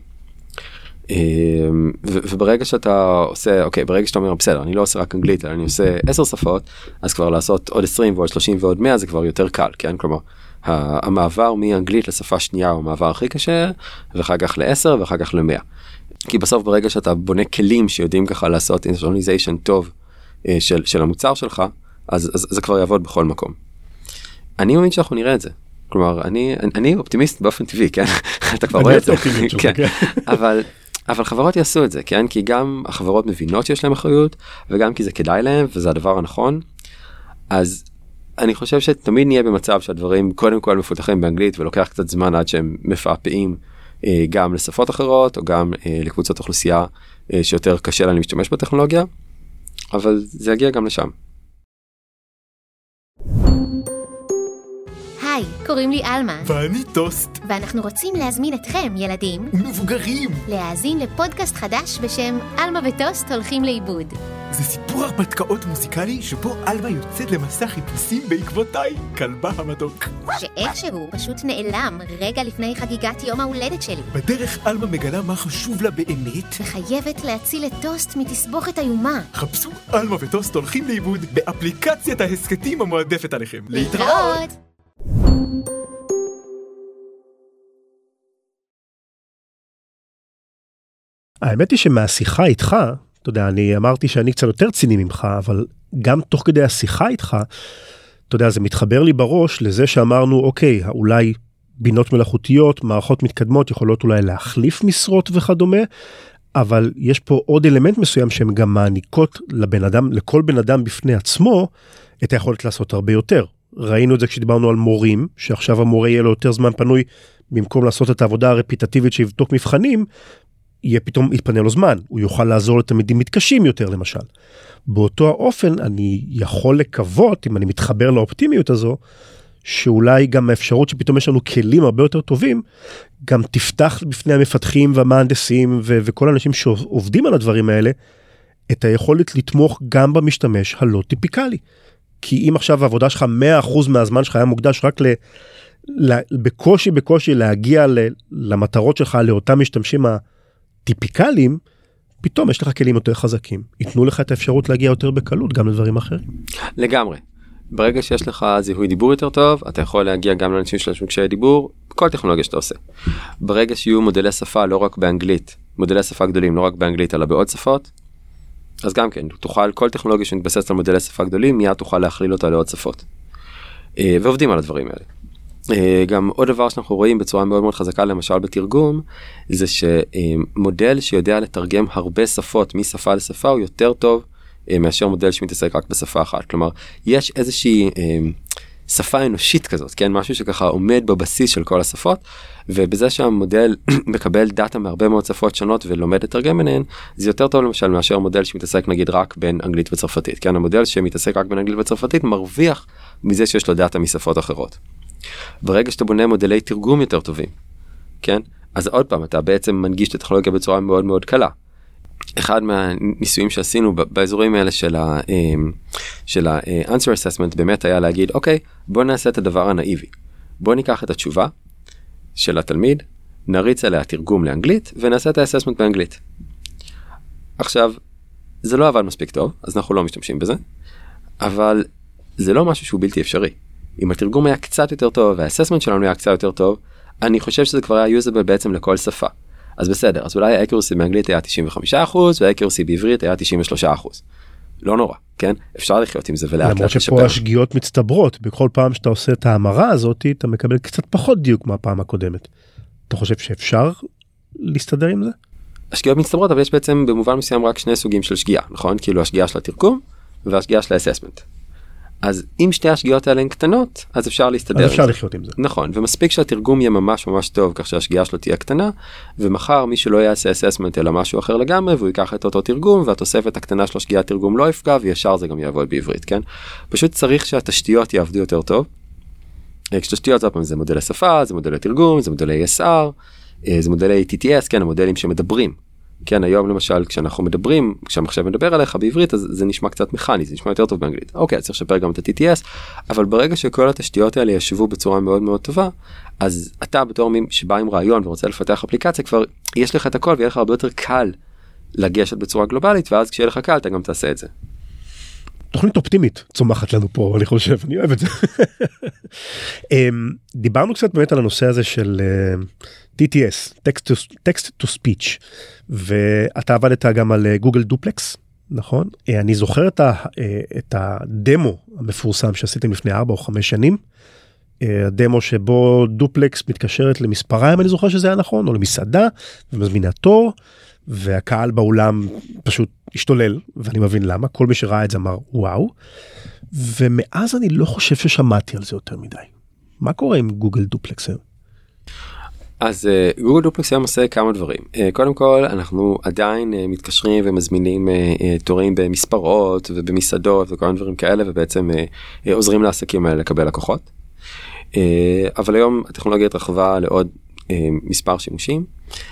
וברגע שאתה עושה, אוקיי, ברגע שאתה אומר, בסדר, אני לא עושה רק אנגלית, אלא אני עושה 10 שפות, אז כבר לעשות עוד 20 ועוד 30 ועוד 100, זה כבר יותר קל, כן? כלומר, המעבר מאנגלית לשפה שנייה הוא המעבר הכי קשה, ואחר כך ל10 ואחר כך ל100. כי בסוף ברגע שאתה בונה כלים שיודעים ככה לעשות internationalization טוב של המוצר שלך, אז זה כבר יעבוד בכל מקום. אני מאמין שאנחנו נראה את זה. כלומר, אני אופטימיסט באופן טבעי, כן? אתה כבר רואה את זה. כן. אבל חברות יעשו את זה, כן? כי גם החברות מבינות שיש להם אחריות, וגם כי זה כדאי להם, וזה הדבר הנכון. אז אני חושב שתמיד נהיה במצב שהדברים קודם כל מפותחים באנגלית, ולוקח קצת זמן עד שהם מפעפעים גם לשפות אחרות, או גם לקבוצות אוכלוסייה שיותר קשה להם להשתמש בטכנולוגיה, אבל זה יגיע גם לשם. היי, קוראים לי אלמה. ואני טוסט. ואנחנו רוצים להזמין אתכם, ילדים, ומבוגרים, להאזין לפודקאסט חדש בשם אלמה וטוסט הולכים לאיבוד. זה סיפור הרפתקאות מוזיקלי שבו אלמה יוצאת למסע חיפושים בעקבותיי, כלבה המתוק. שאיכשהו פשוט נעלם רגע לפני חגיגת יום ההולדת שלי. בדרך אלמה מגלה מה חשוב לה באמת. וחייבת להציל את טוסט מתסבוכת איומה. חפשו אלמה וטוסט הולכים לאיבוד באפליקציית ההסקטים המועדפת עליכם. להתראות! האמת היא שמהשיחה איתך, אתה יודע, אני אמרתי שאני קצת יותר ציני ממך, אבל גם תוך כדי השיחה איתך, אתה יודע, זה מתחבר לי בראש לזה שאמרנו, אוקיי, אולי בינות מלאכותיות, מערכות מתקדמות, יכולות אולי להחליף משרות וכדומה, אבל יש פה עוד אלמנט מסוים שהן גם מעניקות לבן אדם, לכל בן אדם בפני עצמו, את היכולת לעשות הרבה יותר. ראינו את זה כשדיברנו על מורים, שעכשיו המורה יהיה לו יותר זמן פנוי, במקום לעשות את העבודה הרפיטטיבית שיבדוק מבחנים, יהיה פתאום יתפנה לו זמן, הוא יוכל לעזור לתלמידים מתקשים יותר למשל. באותו האופן אני יכול לקוות, אם אני מתחבר לאופטימיות הזו, שאולי גם האפשרות שפתאום יש לנו כלים הרבה יותר טובים, גם תפתח בפני המפתחים והמהנדסים וכל האנשים שעובדים על הדברים האלה, את היכולת לתמוך גם במשתמש הלא טיפיקלי. כי אם עכשיו העבודה שלך 100% מהזמן שלך היה מוקדש רק בקושי להגיע למטרות שלך, לאותם משתמשים הטיפיקליים, פתאום יש לך כלים יותר חזקים. ייתנו לך את האפשרות להגיע יותר בקלות גם לדברים אחרים. לגמרי. ברגע שיש לך זיהוי דיבור יותר טוב, אתה יכול להגיע גם לאנשים שיש להם קשיי דיבור, בכל טכנולוגיה שאתה עושה. ברגע שיהיו מודלי שפה לא רק באנגלית, מודלי שפה גדולים לא רק באנגלית, אלא בעוד שפות, אז גם כן, תוכל, כל טכנולוגיה שמתבססת על מודלי שפה גדולים, מיד תוכל להכליל אותה לעוד שפות. ועובדים על הדברים האלה. גם עוד דבר שאנחנו רואים בצורה מאוד מאוד חזקה, למשל בתרגום, זה שמודל שיודע לתרגם הרבה שפות משפה לשפה, הוא יותר טוב מאשר מודל שמתעסק רק בשפה אחת. כלומר, יש איזושהי שפה אנושית כזאת, כן? משהו שככה עומד בבסיס של כל השפות, ובזה שהמודל מקבל דאטה מהרבה מאוד שפות שונות ולומד לתרגם ביניהן, זה יותר טוב למשל מאשר מודל שמתעסק נגיד רק בין אנגלית וצרפתית, כן? המודל שמתעסק רק בין אנגלית וצרפתית מרוויח מזה שיש לו דאטה משפות אחרות. ברגע שאתה בונה מודלי תרגום יותר טובים, כן? אז עוד פעם, אתה בעצם מנגיש את הטכנולוגיה בצורה מאוד מאוד קלה. אחד מהניסויים שעשינו באזורים האלה של ה-answer assessment באמת היה להגיד, אוקיי, בוא נעשה את הדבר הנאיבי. בוא ניקח את התשובה של התלמיד, נריץ עליה תרגום לאנגלית, ונעשה את ה-assessment באנגלית. עכשיו, זה לא עבד מספיק טוב, אז אנחנו לא משתמשים בזה, אבל זה לא משהו שהוא בלתי אפשרי. אם התרגום היה קצת יותר טוב, וה-assessment שלנו היה קצת יותר טוב, אני חושב שזה כבר היה usable בעצם לכל שפה. אז בסדר, אז אולי האקורסי באנגלית היה 95% והאקורסי בעברית היה 93%. לא נורא, כן? אפשר לחיות עם זה ולאט לאט לשפר. למרות שפה השגיאות מצטברות, בכל פעם שאתה עושה את ההמרה הזאת, אתה מקבל קצת פחות דיוק מהפעם הקודמת. אתה חושב שאפשר להסתדר עם זה? השגיאות מצטברות, אבל יש בעצם במובן מסוים רק שני סוגים של שגיאה, נכון? כאילו השגיאה של התרגום והשגיאה של האססמנט. אז אם שתי השגיאות האלה הן קטנות, אז אפשר להסתדר. אז אפשר לחיות עם זה. נכון, ומספיק שהתרגום יהיה ממש ממש טוב, כך שהשגיאה שלו תהיה קטנה, ומחר מי שלא יעשה אססמנט אלא משהו אחר לגמרי, והוא ייקח את אותו תרגום, והתוספת הקטנה של השגיאת תרגום לא יפגע, וישר זה גם יעבוד בעברית, כן? פשוט צריך שהתשתיות יעבדו יותר טוב. כשתשתיות זה מודלי שפה, זה מודלי תרגום, זה מודלי ASR, זה מודלי TTS, כן, המודלים שמדברים. כן, היום למשל, כשאנחנו מדברים, כשהמחשב מדבר עליך בעברית, אז זה נשמע קצת מכני, זה נשמע יותר טוב באנגלית. אוקיי, צריך לשפר גם את ה-TTS, אבל ברגע שכל התשתיות האלה ישבו בצורה מאוד מאוד טובה, אז אתה בתור מי שבא עם רעיון ורוצה לפתח אפליקציה, כבר יש לך את הכל ויהיה לך הרבה יותר קל לגשת בצורה גלובלית, ואז כשיהיה לך קל, אתה גם תעשה את זה. תוכנית אופטימית צומחת לנו פה, אני חושב, אני אוהב את זה. דיברנו קצת באמת על הנושא הזה של TTS, Text to Speech, ואתה עבדת גם על גוגל דופלקס, נכון? אני זוכר את הדמו המפורסם שעשיתם לפני 4 או 5 שנים, הדמו שבו דופלקס מתקשרת למספריים, אני זוכר שזה היה נכון, או למסעדה, ומזמינה תור, והקהל באולם פשוט השתולל, ואני מבין למה, כל מי שראה את זה אמר וואו, ומאז אני לא חושב ששמעתי על זה יותר מדי. מה קורה עם גוגל דופלקס היום? אז גוגל דופלקס היום עושה כמה דברים. קודם כל, אנחנו עדיין מתקשרים ומזמינים תורים במספרות ובמסעדות וכל מיני דברים כאלה, ובעצם עוזרים לעסקים האלה לקבל לקוחות. אבל היום הטכנולוגיה התרחבה לעוד מספר שימושים.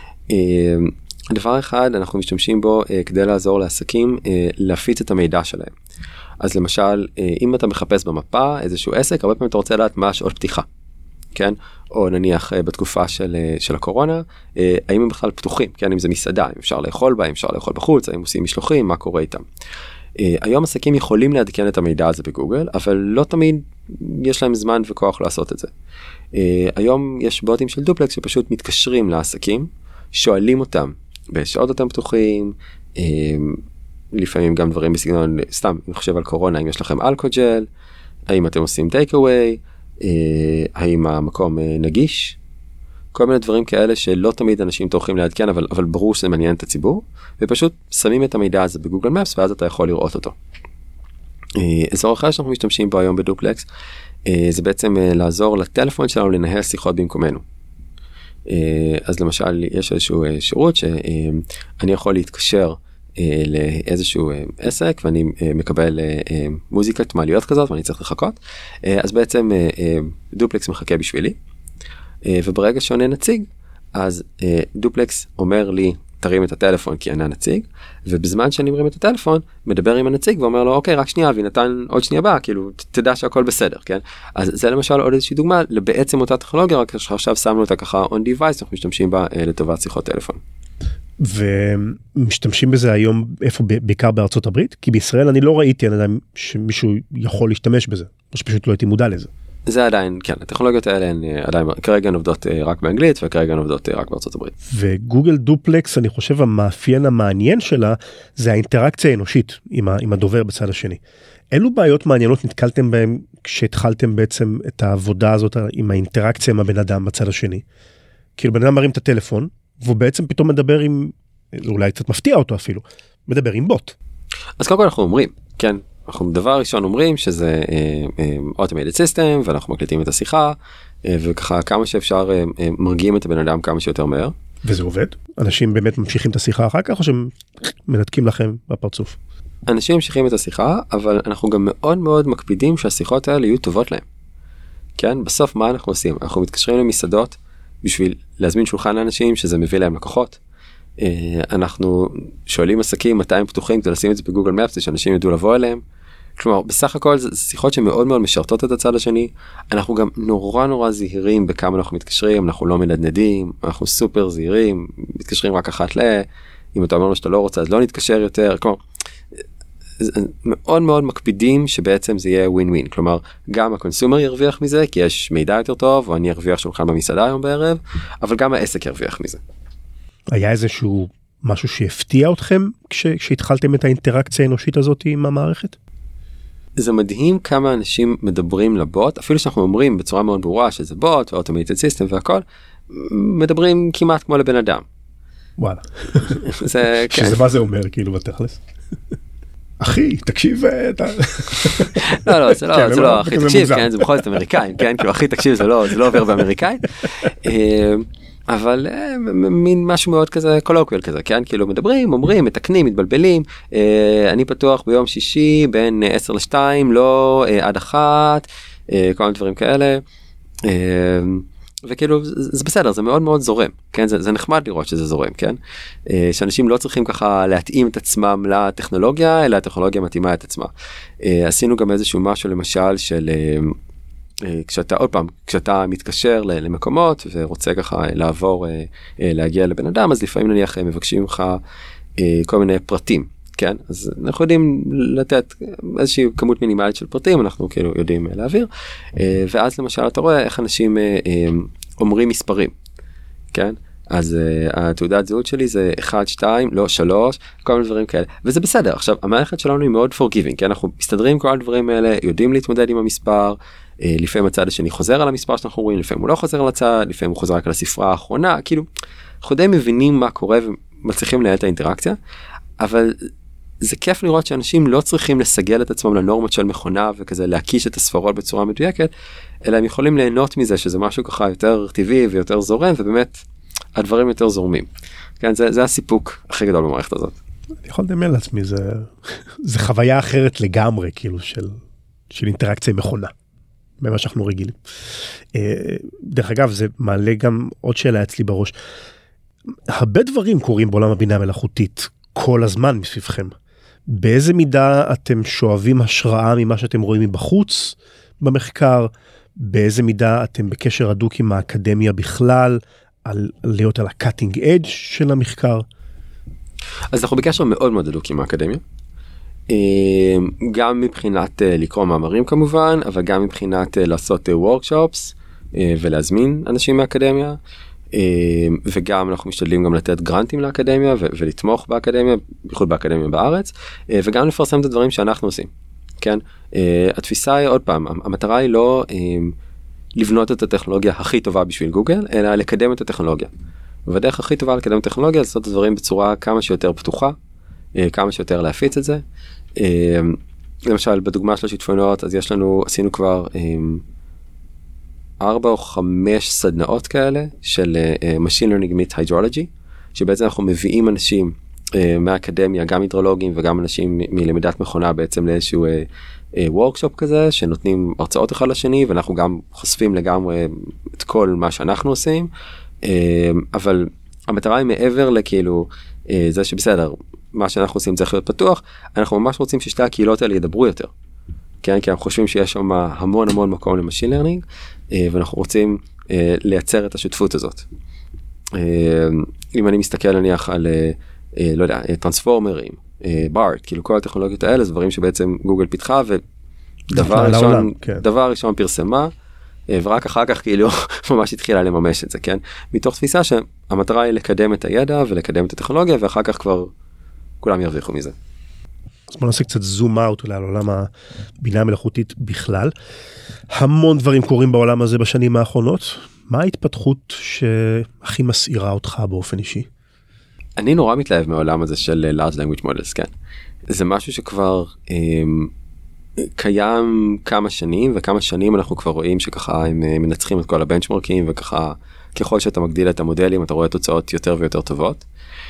הדבר אחד, אנחנו משתמשים בו כדי לעזור לעסקים להפיץ את המידע שלהם. אז למשל, אם אתה מחפש במפה איזשהו עסק, הרבה פעמים אתה רוצה לדעת מה השעות פתיחה. כן? או נניח בתקופה של הקורונה, האם הם בכלל פתוחים, כן? אם זה מסעדה, אם אפשר לאכול בה, אם אפשר לאכול בחוץ, האם עושים משלוחים, מה קורה איתם. היום עסקים יכולים לעדכן את המידע הזה בגוגל, אבל לא תמיד יש להם זמן וכוח לעשות את זה. היום יש בוטים של דופלקס שפשוט מתקשרים לעסקים, שואלים אותם בשעות אתם פתוחים, לפעמים גם דברים בסגנון, סתם, אני חושב על קורונה, אם יש לכם אלכוג'ל, האם אתם עושים טייק אווי, האם המקום נגיש, כל מיני דברים כאלה שלא תמיד אנשים טורחים לעדכן, אבל ברור שזה מעניין את הציבור, ופשוט שמים את המידע הזה בגוגל מפס, ואז אתה יכול לראות אותו. אזור אחר שאנחנו משתמשים בו היום בדופלקס, זה בעצם לעזור לטלפון שלנו לנהל שיחות במקומנו. אז למשל, יש איזשהו שירות שאני יכול להתקשר לאיזשהו עסק, ואני מקבל מוזיקת מעליות כזאת, ואני צריך לחכות. אז בעצם דופלקס מחכה בשבילי, וברגע שעונה נציג, אז דופלקס אומר לי, תרים את הטלפון כי ענה נציג, ובזמן שאני מרים את הטלפון, מדבר עם הנציג ואומר לו, אוקיי, רק שנייה, ונתן עוד שנייה באה, כאילו, תדע שהכל בסדר, כן? אז זה למשל עוד איזושהי דוגמה, בעצם אותה טכנולוגיה, רק שעכשיו שמנו אותה ככה on device, אנחנו משתמשים בה לטובת שיחות טלפון. ומשתמשים בזה היום, איפה, בעיקר בארצות הברית? כי בישראל אני לא ראיתי עדיין שמישהו יכול להשתמש בזה, או שפשוט לא הייתי מודע לזה. זה עדיין, כן, הטכנולוגיות האלה הן עדיין, כרגע הן עובדות רק באנגלית, וכרגע הן עובדות רק בארצות הברית. וגוגל דופלקס, אני חושב, המאפיין המעניין שלה, זה האינטראקציה האנושית עם הדובר בצד השני. אילו בעיות מעניינות נתקלתם בהם, כשהתחלתם בעצם את העבודה הזאת, עם האינטראקציה עם הבן אדם בצד השני? כאילו, בן אדם מרים את הטלפון, והוא בעצם פתאום מדבר עם, אולי קצת מפתיע אותו אפילו, מדבר עם בוט. אז קודם כל אנחנו אומרים, כן, אנחנו דבר ראשון אומרים שזה automated system, ואנחנו מקליטים את השיחה, וככה כמה שאפשר מרגיעים את הבן אדם כמה שיותר מהר. וזה עובד? אנשים באמת ממשיכים את השיחה אחר כך, או שהם מנתקים לכם בפרצוף? אנשים ממשיכים את השיחה, אבל אנחנו גם מאוד מאוד מקפידים שהשיחות האלה יהיו טובות להם. כן, בסוף מה אנחנו עושים? אנחנו מתקשרים למסעדות, בשביל להזמין שולחן לאנשים שזה מביא להם לקוחות. אנחנו שואלים עסקים מתי הם פתוחים כדי לשים את זה בגוגל מפס, שאנשים ידעו לבוא אליהם. כלומר, בסך הכל זה שיחות שמאוד מאוד משרתות את הצד השני. אנחנו גם נורא זהירים בכמה אנחנו מתקשרים, אנחנו לא מנדנדים, אנחנו סופר זהירים, מתקשרים רק אחת אם אתה אומר לו שאתה לא רוצה, אז לא נתקשר יותר. כלומר, מאוד מאוד מקפידים שבעצם זה יהיה ווין ווין, כלומר גם הקונסומר ירוויח מזה כי יש מידע יותר טוב, או אני ארוויח שולחן במסעדה היום בערב, אבל גם העסק ירוויח מזה. היה איזשהו משהו שהפתיע אתכם כשהתחלתם את האינטראקציה האנושית הזאת עם המערכת? זה מדהים כמה אנשים מדברים לבוט, אפילו שאנחנו אומרים בצורה מאוד ברורה שזה בוט, ואוטומייטד סיסטם והכל, מדברים כמעט כמו לבן אדם. וואלה. זה, כן. שזה מה זה אומר כאילו בתכלס? אחי, תקשיב, לא, זה לא, אחי, תקשיב, כן, זה בכל זאת אמריקאים, כן, כאילו, אחי, תקשיב, זה לא עובר באמריקאים, אבל מין משהו מאוד כזה, קולוקוויאל כזה, כן, כאילו, מדברים, אומרים, מתקנים, מתבלבלים, אני פתוח ביום שישי, בין 10-2, לא עד 1, כל מיני דברים כאלה, וכאילו זה בסדר, זה מאוד מאוד זורם, כן? זה נחמד לראות שזה זורם, כן? שאנשים לא צריכים ככה להתאים את עצמם לטכנולוגיה, אלא הטכנולוגיה מתאימה את עצמה. עשינו גם איזשהו משהו למשל של, כשאתה מתקשר למקומות ורוצה ככה לעבור, להגיע לבן אדם, אז לפעמים נניח מבקשים ממך כל מיני פרטים, כן? אז אנחנו יודעים לתת איזושהי כמות מינימלית של פרטים, אנחנו כאילו יודעים להעביר, ואז למשל אתה רואה איך אנשים אומרים מספרים, כן? אז התעודת זהות שלי זה 1, 2, לא 3, כל מיני דברים כאלה, וזה בסדר. עכשיו, המערכת שלנו היא מאוד forgiving, כן? אנחנו מסתדרים כל הדברים האלה, יודעים להתמודד עם המספר, לפעמים הצד השני חוזר על המספר שאנחנו רואים, לפעמים הוא לא חוזר על הצד, לפעמים הוא חוזר רק על הספרה האחרונה, כאילו, אנחנו די מבינים מה קורה ומצליחים לנהל את האינטראקציה, אבל זה כיף לראות שאנשים לא צריכים לסגל את עצמם לנורמות של מכונה וכזה להקיש את הספרות בצורה מדויקת, אלא הם יכולים ליהנות מזה שזה משהו ככה יותר טבעי ויותר זורם, ובאמת הדברים יותר זורמים. כן, זה הסיפוק הכי גדול במערכת הזאת. אני יכול לדמיין לעצמי, זה חוויה אחרת לגמרי, כאילו של אינטראקציה עם מכונה, ממה שאנחנו רגילים. דרך אגב, זה מעלה גם עוד שאלה אצלי בראש. הרבה דברים קורים בעולם הבינה המלאכותית כל הזמן מסביבכם. באיזה מידה אתם שואבים השראה ממה שאתם רואים מבחוץ במחקר? באיזה מידה אתם בקשר הדוק עם האקדמיה בכלל, להיות על ה-cutting edge של המחקר? אז אנחנו בקשר מאוד מאוד הדוק עם האקדמיה. גם מבחינת לקרוא מאמרים כמובן, אבל גם מבחינת לעשות workshops ולהזמין אנשים מהאקדמיה. וגם אנחנו משתדלים גם לתת גרנטים לאקדמיה ולתמוך באקדמיה, בייחוד באקדמיה בארץ, וגם לפרסם את הדברים שאנחנו עושים. כן? התפיסה היא עוד פעם, המטרה היא לא לבנות את הטכנולוגיה הכי טובה בשביל גוגל, אלא לקדם את הטכנולוגיה. והדרך הכי טובה לקדם את הטכנולוגיה, לעשות את הדברים בצורה כמה שיותר פתוחה, כמה שיותר להפיץ את זה. למשל, בדוגמה של השיטפונות, אז עשינו כבר 4 או 5 סדנאות כאלה של Machine Learning Meet Hydrology, שבעצם אנחנו מביאים אנשים מהאקדמיה, גם הידרולוגים וגם אנשים מלמידת מכונה בעצם לאיזשהו וורקשופ כזה, שנותנים הרצאות אחד לשני, ואנחנו גם חושפים לגמרי את כל מה שאנחנו עושים, אבל המטרה היא מעבר לכאילו, זה שבסדר, מה שאנחנו עושים צריך להיות פתוח, אנחנו ממש רוצים ששתי הקהילות האלה ידברו יותר. כן, כי אנחנו חושבים שיש שם המון המון מקום למשין לרנינג, ואנחנו רוצים לייצר את השותפות הזאת. אם אני מסתכל נניח על, לא יודע, טרנספורמרים, בארט, כאילו כל הטכנולוגיות האלה, זה דברים שבעצם גוגל פיתחה, ודבר ראשון פרסמה, ורק אחר כך כאילו ממש התחילה לממש את זה, כן? מתוך תפיסה שהמטרה היא לקדם את הידע ולקדם את הטכנולוגיה, ואחר כך כבר כולם ירוויחו מזה. אז בוא נעשה קצת זום אאוט על עולם הבינה המלאכותית בכלל. המון דברים קורים בעולם הזה בשנים האחרונות. מה ההתפתחות שהכי מסעירה אותך באופן אישי? אני נורא מתלהב מהעולם הזה של large language models, כן. זה משהו שכבר קיים כמה שנים, וכמה שנים אנחנו כבר רואים שככה הם מנצחים את כל הבנצ'מרקים, וככה ככל שאתה מגדיל את המודלים, אתה רואה תוצאות יותר ויותר טובות.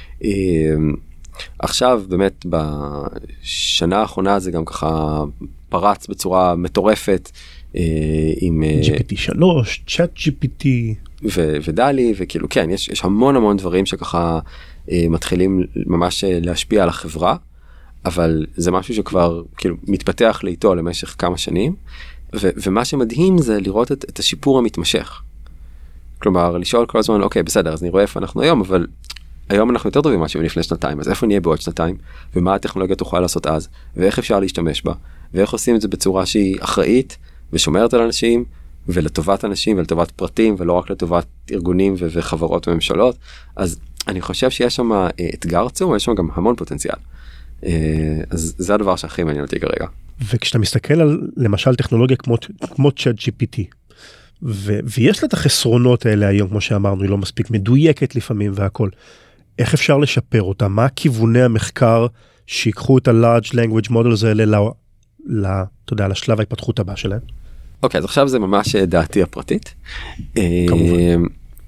עכשיו באמת בשנה האחרונה זה גם ככה פרץ בצורה מטורפת עם GPT-3, ChatGPT ודלי, וכאילו כן, יש המון המון דברים שככה מתחילים ממש להשפיע על החברה, אבל זה משהו שכבר כאילו מתפתח לאיתו למשך כמה שנים, ומה שמדהים זה לראות את השיפור המתמשך. כלומר, לשאול כל הזמן, אוקיי, בסדר, אז אני רואה איפה אנחנו היום, אבל היום אנחנו יותר טובים משהו מלפני שנתיים, אז איפה נהיה בעוד שנתיים, ומה הטכנולוגיה תוכל לעשות אז, ואיך אפשר להשתמש בה, ואיך עושים את זה בצורה שהיא אחראית, ושומרת על אנשים, ולטובת אנשים, ולטובת פרטים, ולא רק לטובת ארגונים וחברות וממשלות. אז אני חושב שיש שם אתגר עצום, ויש שם גם המון פוטנציאל. אז זה הדבר שהכי מעניין אותי כרגע. וכשאתה מסתכל על, למשל, טכנולוגיה כמו ChatGPT, ויש לה את החסרונות האלה היום, כמו שאמרנו, היא לא מספיק מדויקת לפעמים והכל. איך אפשר לשפר אותה? מה כיווני המחקר שיקחו את ה-Large Language Models האלה אתה יודע, לשלב ההתפתחות הבא שלהם? אוקיי, אז עכשיו זה ממש דעתי הפרטית. כמובן.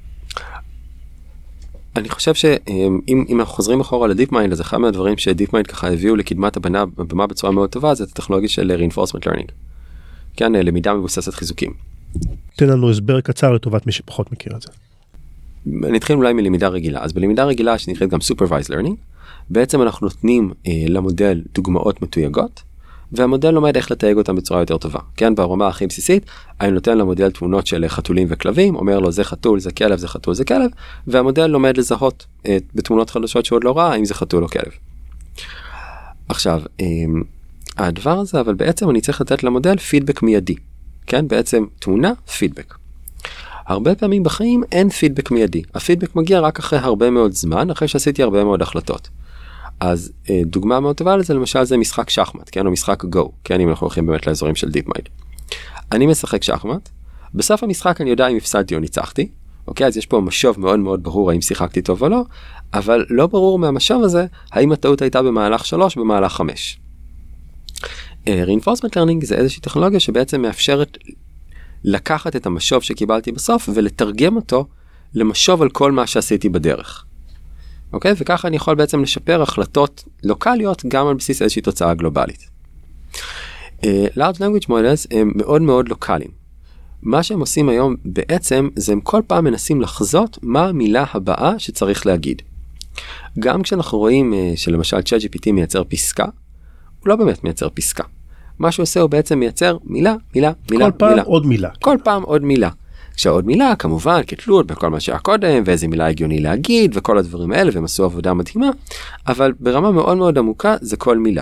אני חושב שאם אנחנו חוזרים אחורה ל-DeepMind, אז אחד מהדברים ש-DeepMind ככה הביאו לקדמת הבמה בצורה מאוד טובה, זה את הטכנולוגיה של Reinforcement Learning. כן, למידה מבוססת חיזוקים. תן לנו הסבר קצר לטובת מי שפחות מכיר את זה. אני אתחיל אולי מלמידה רגילה. אז בלמידה רגילה שנקראת גם Supervised Learning, בעצם אנחנו נותנים למודל דוגמאות מתויגות, והמודל לומד איך לתייג אותם בצורה יותר טובה. כן, ברמה הכי בסיסית, אני נותן למודל תמונות של חתולים וכלבים, אומר לו זה חתול, זה כלב, זה חתול, זה כלב, והמודל לומד לזהות בתמונות חדשות שעוד לא ראה, אם זה חתול או כלב. עכשיו, הדבר הזה, אבל בעצם אני צריך לתת למודל פידבק מיידי. כן, בעצם תמונה, פידבק. הרבה פעמים בחיים אין פידבק מיידי. הפידבק מגיע רק אחרי הרבה מאוד זמן, אחרי שעשיתי הרבה מאוד החלטות. אז דוגמה מאוד טובה לזה, למשל זה משחק שחמט, כן, או משחק גו, כן, אם אנחנו הולכים באמת לאזורים של DeepMind. אני משחק שחמט, בסוף המשחק אני יודע אם הפסדתי או ניצחתי, אוקיי, אז יש פה משוב מאוד מאוד ברור האם שיחקתי טוב או לא, אבל לא ברור מהמשוב הזה, האם הטעות הייתה במהלך 3 או במהלך 5. Reinforcement Learning זה איזושהי טכנולוגיה שבעצם מאפשרת לקחת את המשוב שקיבלתי בסוף ולתרגם אותו למשוב על כל מה שעשיתי בדרך. אוקיי? וככה אני יכול בעצם לשפר החלטות לוקליות גם על בסיס איזושהי תוצאה גלובלית. Large Language Models הם מאוד מאוד לוקליים. מה שהם עושים היום בעצם זה הם כל פעם מנסים לחזות מה המילה הבאה שצריך להגיד. גם כשאנחנו רואים שלמשל ChatGPT מייצר פסקה, הוא לא באמת מייצר פסקה. מה שהוא עושה הוא בעצם מייצר מילה, מילה, מילה, כל פעם מילה. עוד מילה. כל פעם עוד מילה. כשעוד מילה, כמובן, כתלות בכל מה שהיה קודם, ואיזה מילה הגיוני להגיד, וכל הדברים האלה, והם עשו עבודה מדהימה, אבל ברמה מאוד מאוד עמוקה, זה כל מילה.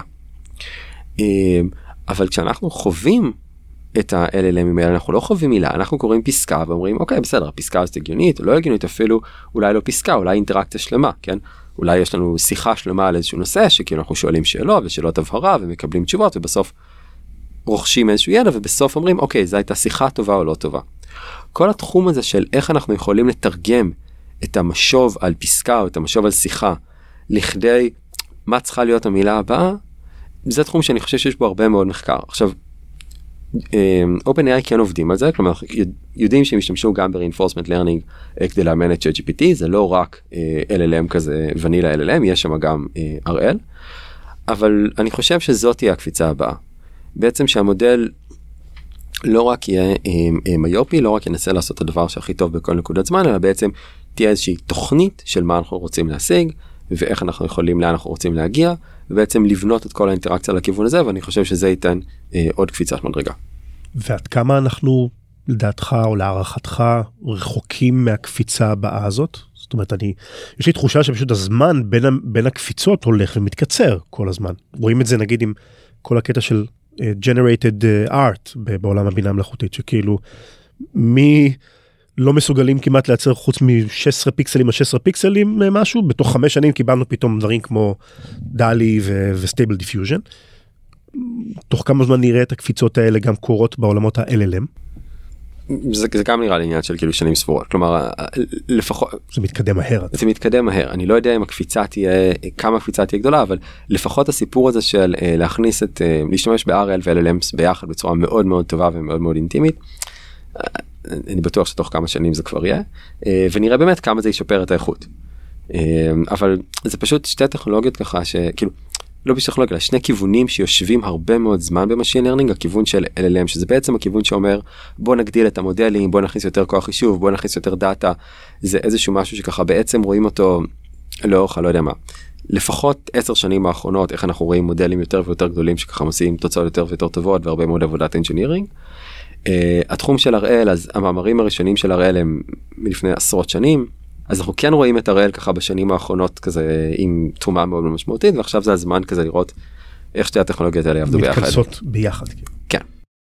אבל כשאנחנו חווים את ה-LLM האלה, אנחנו לא חווים מילה, אנחנו קוראים פסקה, ואומרים, אוקיי, בסדר, הפסקה הזאת הגיונית, או לא הגיונית, אפילו, אולי לא פסקה, אולי אינטראקציה שלמה, כן? אולי יש לנו שיחה שלמה על איזשהו נושא, שכאילו אנחנו שואלים שאלות, ושאלות הבהרה, ומקבלים תשובות, ובסוף רוכשים איזשהו ידע, ובסוף אומרים, אוקיי, זו הייתה שיחה טובה או לא טובה. כל התחום הזה של איך אנחנו יכולים לתרגם את המשוב על פסקה או את המשוב על שיחה לכדי מה צריכה להיות המילה הבאה, זה תחום שאני חושב שיש בו הרבה מאוד מחקר. עכשיו, OpenAI כן עובדים על זה, כלומר, יודעים שהם ישתמשו גם ב-Reinforcement Learning כדי לאמן את ChatGPT, זה לא רק LLM כזה, ונילה LLM, יש שם גם RL, אבל אני חושב שזאת תהיה הקפיצה הבאה. בעצם שהמודל לא רק יהיה מיופי, לא רק ינסה לעשות את הדבר שהכי טוב בכל נקודת זמן, אלא בעצם תהיה איזושהי תוכנית של מה אנחנו רוצים להשיג, ואיך אנחנו יכולים, לאן אנחנו רוצים להגיע, ובעצם לבנות את כל האינטראקציה לכיוון הזה, ואני חושב שזה ייתן עוד קפיצת מדרגה. ועד כמה אנחנו, לדעתך או להערכתך, רחוקים מהקפיצה הבאה הזאת? זאת אומרת, יש לי תחושה שפשוט הזמן בין הקפיצות הולך ומתקצר כל הזמן. רואים את זה נגיד עם כל הקטע של generated art בעולם הבינה המלאכותית, שכאילו מי לא מסוגלים כמעט לייצר חוץ מ-16 פיקסלים או 16 פיקסלים משהו, בתוך 5 שנים קיבלנו פתאום דברים כמו דלי ו-stable diffusion. תוך כמה זמן נראה את הקפיצות האלה גם קורות בעולמות ה-LLM? זה גם נראה לי עניין של כאילו שנים ספורות, כלומר לפחות זה מתקדם מהר. זה מתקדם מהר, אני לא יודע אם הקפיצה תהיה, כמה הקפיצה תהיה גדולה, אבל לפחות הסיפור הזה של להכניס להשתמש ב-RL ו-LLMs ביחד בצורה מאוד מאוד טובה ומאוד מאוד אינטימית, אני בטוח שתוך כמה שנים זה כבר יהיה, ונראה באמת כמה זה ישפר את האיכות. אבל זה פשוט שתי טכנולוגיות ככה שכאילו, לא בטכנולוגיה, שני כיוונים שיושבים הרבה מאוד זמן במשין לרנינג, הכיוון של LLM, שזה בעצם הכיוון שאומר, בוא נגדיל את המודלים, בוא נכניס יותר כוח חישוב, בוא נכניס יותר דאטה, זה איזשהו משהו שככה בעצם רואים אותו לאורך, לא יודע מה, לפחות 10 שנים האחרונות, איך אנחנו רואים מודלים יותר ויותר גדולים, שככה מוציאים תוצאות יותר ויותר טובות, והרבה מאוד עבודת אנג'ינירינג. התחום של RL, אז המאמרים הראשונים של RL הם מלפני עשרות שנים, אז אנחנו כן רואים את הראל ככה בשנים האחרונות כזה עם תרומה מאוד משמעותית, ועכשיו זה הזמן כזה לראות איך שתי הטכנולוגיות האלה יעבדו ביחד. מתכנסות ביחד. כן.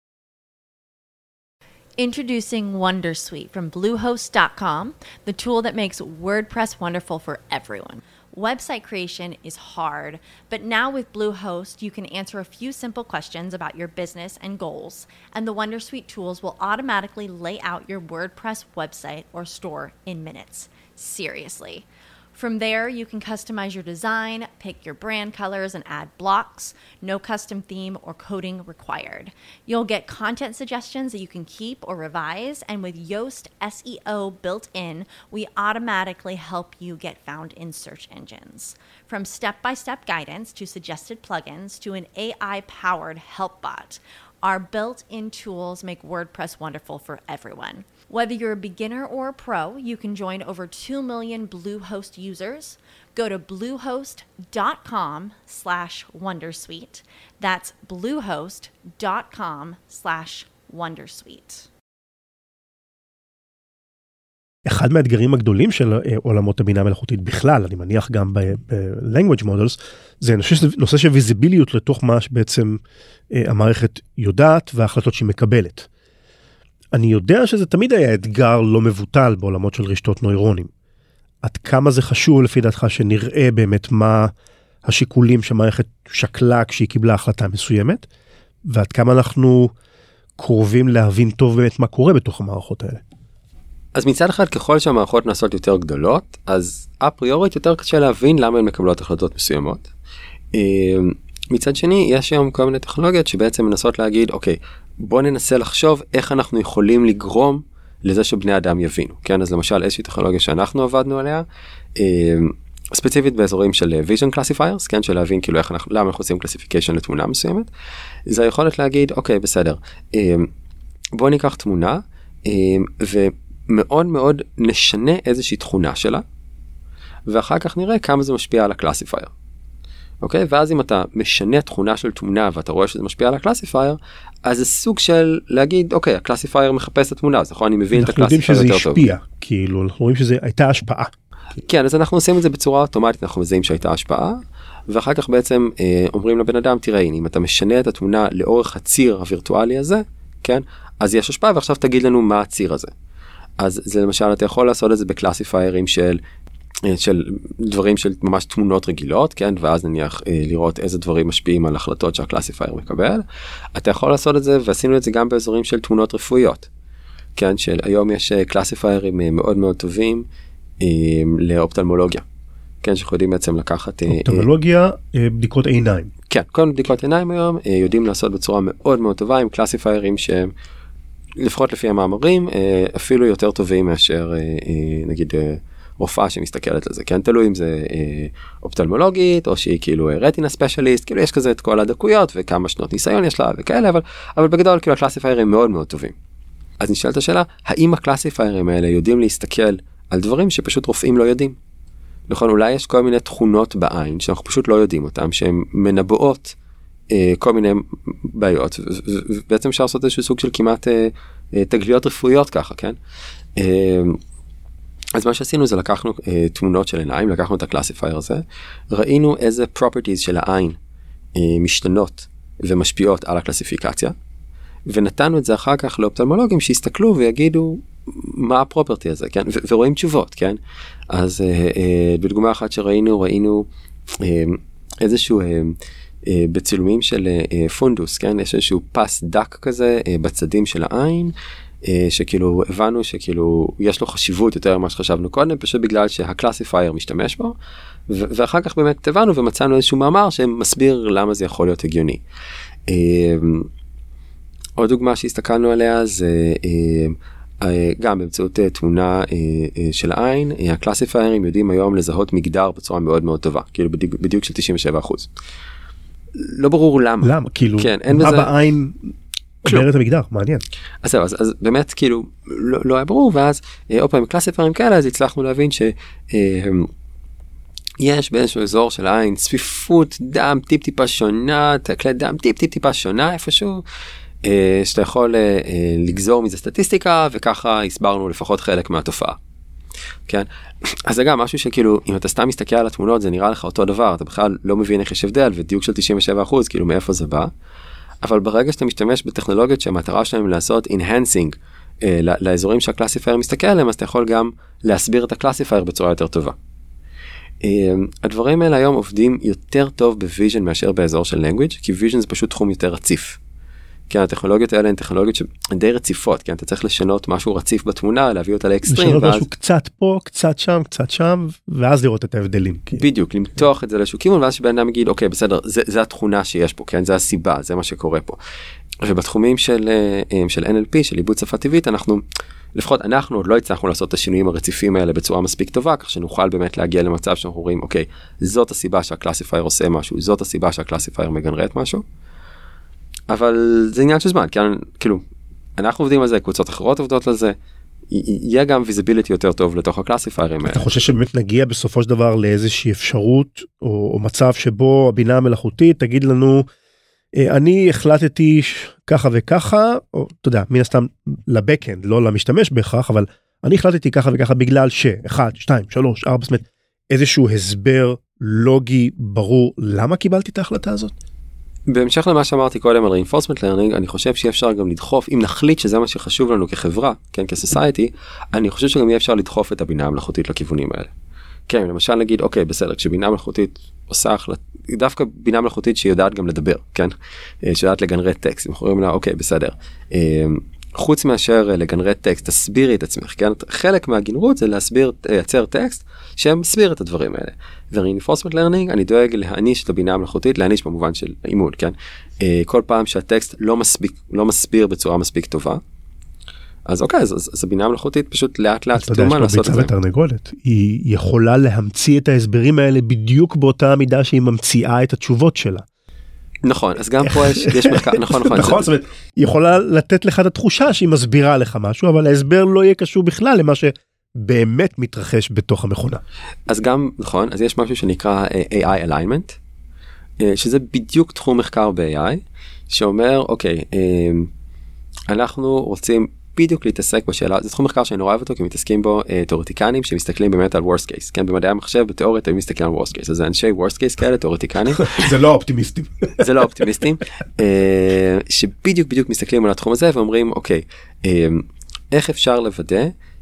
Introducing Wondersuite from Bluehost.com, the tool that makes WordPress wonderful for everyone. Website creation is hard, but now with Bluehost, you can answer a few simple questions about your business and goals, and the Wondersuite tools will automatically lay out your WordPress website or store in minutes. Seriously. From there, you can customize your design, pick your brand colors, and add blocks. No custom theme or coding required. You'll get content suggestions that you can keep or revise, and with Yoast SEO built in, we automatically help you get found in search engines. From step-by-step guidance to suggested plugins to an AI-powered help bot, our built-in tools make WordPress wonderful for everyone. Whether you're a beginner or a pro, you can join over 2 million Bluehost users. Go to bluehost.com/wondersuite. That's bluehost.com/wondersuite. אחד מהאתגרים הגדולים של עולמות הבינה המלאכותית בכלל, אני מניח גם ב-language models, זה נושא של ויזיביליות לתוך מה שבעצם המערכת יודעת וההחלטות שהיא מקבלת. אני יודע שזה תמיד היה אתגר לא מבוטל בעולמות של רשתות נוירונים. עד כמה זה חשוב לפי דעתך שנראה באמת מה השיקולים שהמערכת שקלה כשהיא קיבלה החלטה מסוימת, ועד כמה אנחנו קרובים להבין טוב באמת מה קורה בתוך המערכות האלה. אז מצד אחד, ככל שהמערכות נעשות יותר גדולות, אז אפריורית יותר קשה להבין למה הן מקבלות החלטות מסוימות. מצד שני, יש היום כל מיני טכנולוגיות שבעצם מנסות להגיד, אוקיי, בוא ננסה לחשוב איך אנחנו יכולים לגרום לזה שבני אדם יבינו. כן, אז למשל, איזושהי טכנולוגיה שאנחנו עבדנו עליה, ספציפית באזורים של vision classifiers, כן, של להבין כאילו למה אנחנו עושים classification לתמונה מסוימת, זה היכולת להגיד, אוקיי, בסדר, בוא ניקח תמונה, ומאוד מאוד נשנה איזושהי תכונה שלה, ואחר כך נראה כמה זה משפיע על הקלאסיפייר. אוקיי? ואז אם אתה משנה תכונה של תמונה, ואתה רואה שזה משפיע על הקלאסיפייר, אז זה סוג של להגיד, אוקיי, הקלאסיפייר מחפש את התמונה, אז נכון, אני מבין את הקלאסיפייר יותר טוב. אנחנו יודעים שזה השפיע, כאילו, אנחנו רואים שזה הייתה השפעה. כן, אז אנחנו עושים את זה בצורה אוטומטית, אנחנו מזהים שהייתה השפעה, ואחר כך בעצם אומרים לבן אדם, תראה, אם אתה משנה את התמונה לאורך הציר הווירטואלי הזה, כן? אז יש השפעה, ועכשיו תגיד לנו מה הציר הזה. אז זה למשל, אתה יכול לעשות את זה בקלאסיפיירים של דברים של ממש תמונות רגילות, כן? ואז נניח לראות איזה דברים משפיעים על החלטות שהקלאסיפייר מקבל. אתה יכול לעשות את זה, ועשינו את זה גם באזורים של תמונות רפואיות. כן? שהיום יש קלאסיפיירים מאוד מאוד טובים לאופטלמולוגיה. כן? שאנחנו יודעים בעצם לקחת... אופטלמולוגיה, בדיקות עיניים. כן, כל בדיקות עיניים היום יודעים לעשות בצורה מאוד מאוד טובה עם קלאסיפיירים שהם לפחות לפי המאמרים, אפילו יותר טובים מאשר נגיד רופאה שמסתכלת על זה, כן? תלוי אם זה אופטלמולוגית, או שהיא כאילו רטינה ספיישליסט, כאילו יש כזה את כל הדקויות, וכמה שנות ניסיון יש לה, וכאלה, אבל בגדול כאילו הקלאסיפיירים מאוד מאוד טובים. אז נשאלת השאלה, האם הקלאסיפיירים האלה יודעים להסתכל על דברים שפשוט רופאים לא יודעים? נכון, אולי יש כל מיני תכונות בעין, שאנחנו פשוט לא יודעים אותם, שהן מנבאות כל מיני בעיות, ובעצם אפשר לעשות איזשהו סוג של כמעט תגליות רפואיות ככה, כן? אז מה שעשינו זה לקחנו תמונות של עיניים, לקחנו את הקלאסיפייר הזה, ראינו איזה properties של העין משתנות ומשפיעות על הקלאסיפיקציה, ונתנו את זה אחר כך לאופטלמולוגים שיסתכלו ויגידו מה הפרופרטי הזה, כן? ורואים תשובות, כן? אז בדוגמה אחת שראינו, ראינו איזשהו בצילומים של פונדוס, כן? יש איזשהו פס דק כזה בצדים של העין, שכאילו הבנו שכאילו יש לו חשיבות יותר ממה שחשבנו קודם, פשוט בגלל שהקלאסיפייר משתמש בו, ואחר כך באמת הבנו ומצאנו איזשהו מאמר שמסביר למה זה יכול להיות הגיוני. עוד דוגמה שהסתכלנו עליה זה גם באמצעות תמונה של העין, הקלאסיפיירים יודעים היום לזהות מגדר בצורה מאוד מאוד טובה, כאילו בדיוק של 97%. לא ברור למה. למה? כאילו, כן, מה בעין אומרת המגדר? מעניין. אז זהו, אז באמת כאילו לא היה ברור, ואז עוד פעם קלאסיפיירים כאלה, אז הצלחנו להבין יש באיזשהו אזור של העין צפיפות דם טיפ-טיפה שונה, תקלי דם טיפ-טיפה שונה איפשהו, שאתה יכול לגזור מזה סטטיסטיקה, וככה הסברנו לפחות חלק מהתופעה. כן? אז זה גם משהו שכאילו, אם אתה סתם מסתכל על התמונות, זה נראה לך אותו דבר, אתה בכלל לא מבין איך יש הבדל, ודיוק של 97%, כאילו מאיפה זה בא. אבל ברגע שאתה משתמש בטכנולוגיות שהמטרה שלהם לעשות enhancing לאזורים שהקלאסיפייר מסתכל עליהם, אז אתה יכול גם להסביר את הקלאסיפייר בצורה יותר טובה. הדברים האלה היום עובדים יותר טוב בוויז'ן מאשר באזור של language, כי ויז'ן זה פשוט תחום יותר רציף. כן, הטכנולוגיות האלה הן טכנולוגיות שהן די רציפות, כן, אתה צריך לשנות משהו רציף בתמונה, להביא אותה לאקסטרים. לשנות משהו קצת פה, קצת שם, קצת שם, ואז לראות את ההבדלים. בדיוק, למתוח את זה לאיזשהו כיוון, ואז שבן אדם יגיד, אוקיי, בסדר, זה התכונה שיש פה, כן, זה הסיבה, זה מה שקורה פה. ובתחומים של NLP, של עיבוד שפה טבעית, לפחות אנחנו עוד לא הצלחנו לעשות את השינויים הרציפים האלה בצורה מספיק טובה, כך שנוכל באמת להגיע למצב שאנחנו רואים, אוקיי, זאת הסיבה שהקלאסיפייר עושה משהו, זאת הסיבה שהקלאסיפייר מגנרט משהו. אבל זה עניין של זמן, כאילו, אנחנו עובדים על זה, קבוצות אחרות עובדות על זה, יהיה גם ויזיביליטי יותר טוב לתוך הקלאסיפיירים האלה. אתה חושב שבאמת נגיע בסופו של דבר לאיזושהי אפשרות, או מצב שבו הבינה המלאכותית תגיד לנו, אני החלטתי ככה וככה, או אתה יודע, מן הסתם לבקאנד, לא למשתמש בהכרח, אבל אני החלטתי ככה וככה בגלל ש1, 2, 3, 4, זאת אומרת, איזשהו הסבר לוגי ברור, למה קיבלתי את ההחלטה הזאת? בהמשך למה שאמרתי קודם על reinforcement learning, אני חושב שיהיה אפשר גם לדחוף, אם נחליט שזה מה שחשוב לנו כחברה, כן, כסוסייטי, אני חושב שגם יהיה אפשר לדחוף את הבינה המלאכותית לכיוונים האלה. כן, למשל נגיד, אוקיי, בסדר, כשבינה מלאכותית עושה דווקא בינה מלאכותית שיודעת גם לדבר, כן? שיודעת לגנרט טקסט, אם קוראים לה, אוקיי, בסדר. חוץ מאשר לגנרט טקסט, תסבירי את עצמך, כן? חלק מהגנרות זה לייצר טקסט שמסביר את הדברים האלה. ו-reinforcement learning, אני דואג להעניש את הבינה המלאכותית, להעניש במובן של אימון, כן? כל פעם שהטקסט לא מסביר בצורה מספיק טובה, אז אוקיי, אז הבינה המלאכותית פשוט לאט לאט תתאמן לעשות את זה. ביצה ותרנגולת, היא יכולה להמציא את ההסברים האלה בדיוק באותה מידה שהיא ממציאה את התשובות שלה. נכון, אז גם פה יש מחקר, נכון. נכון, זאת אומרת, היא יכולה לתת לך את התחושה שהיא מסבירה לך משהו, אבל ההסבר לא יהיה קשור בכלל למה שבאמת מתרחש בתוך המכונה. אז גם, נכון, אז יש משהו שנקרא AI alignment, שזה בדיוק תחום מחקר ב-AI, שאומר, אוקיי, אנחנו רוצים בדיוק להתעסק בשאלה, זה תחום מחקר שאני נורא אוהב אותו, כי מתעסקים בו תיאורטיקנים שמסתכלים באמת על worst case, כן, במדעי המחשב, בתיאוריות, הם מסתכלים על worst case, אז זה אנשי worst case כאלה, תיאורטיקנים. זה לא אופטימיסטים. זה לא אופטימיסטים, שבדיוק מסתכלים על התחום הזה, ואומרים, אוקיי, איך אפשר לוודא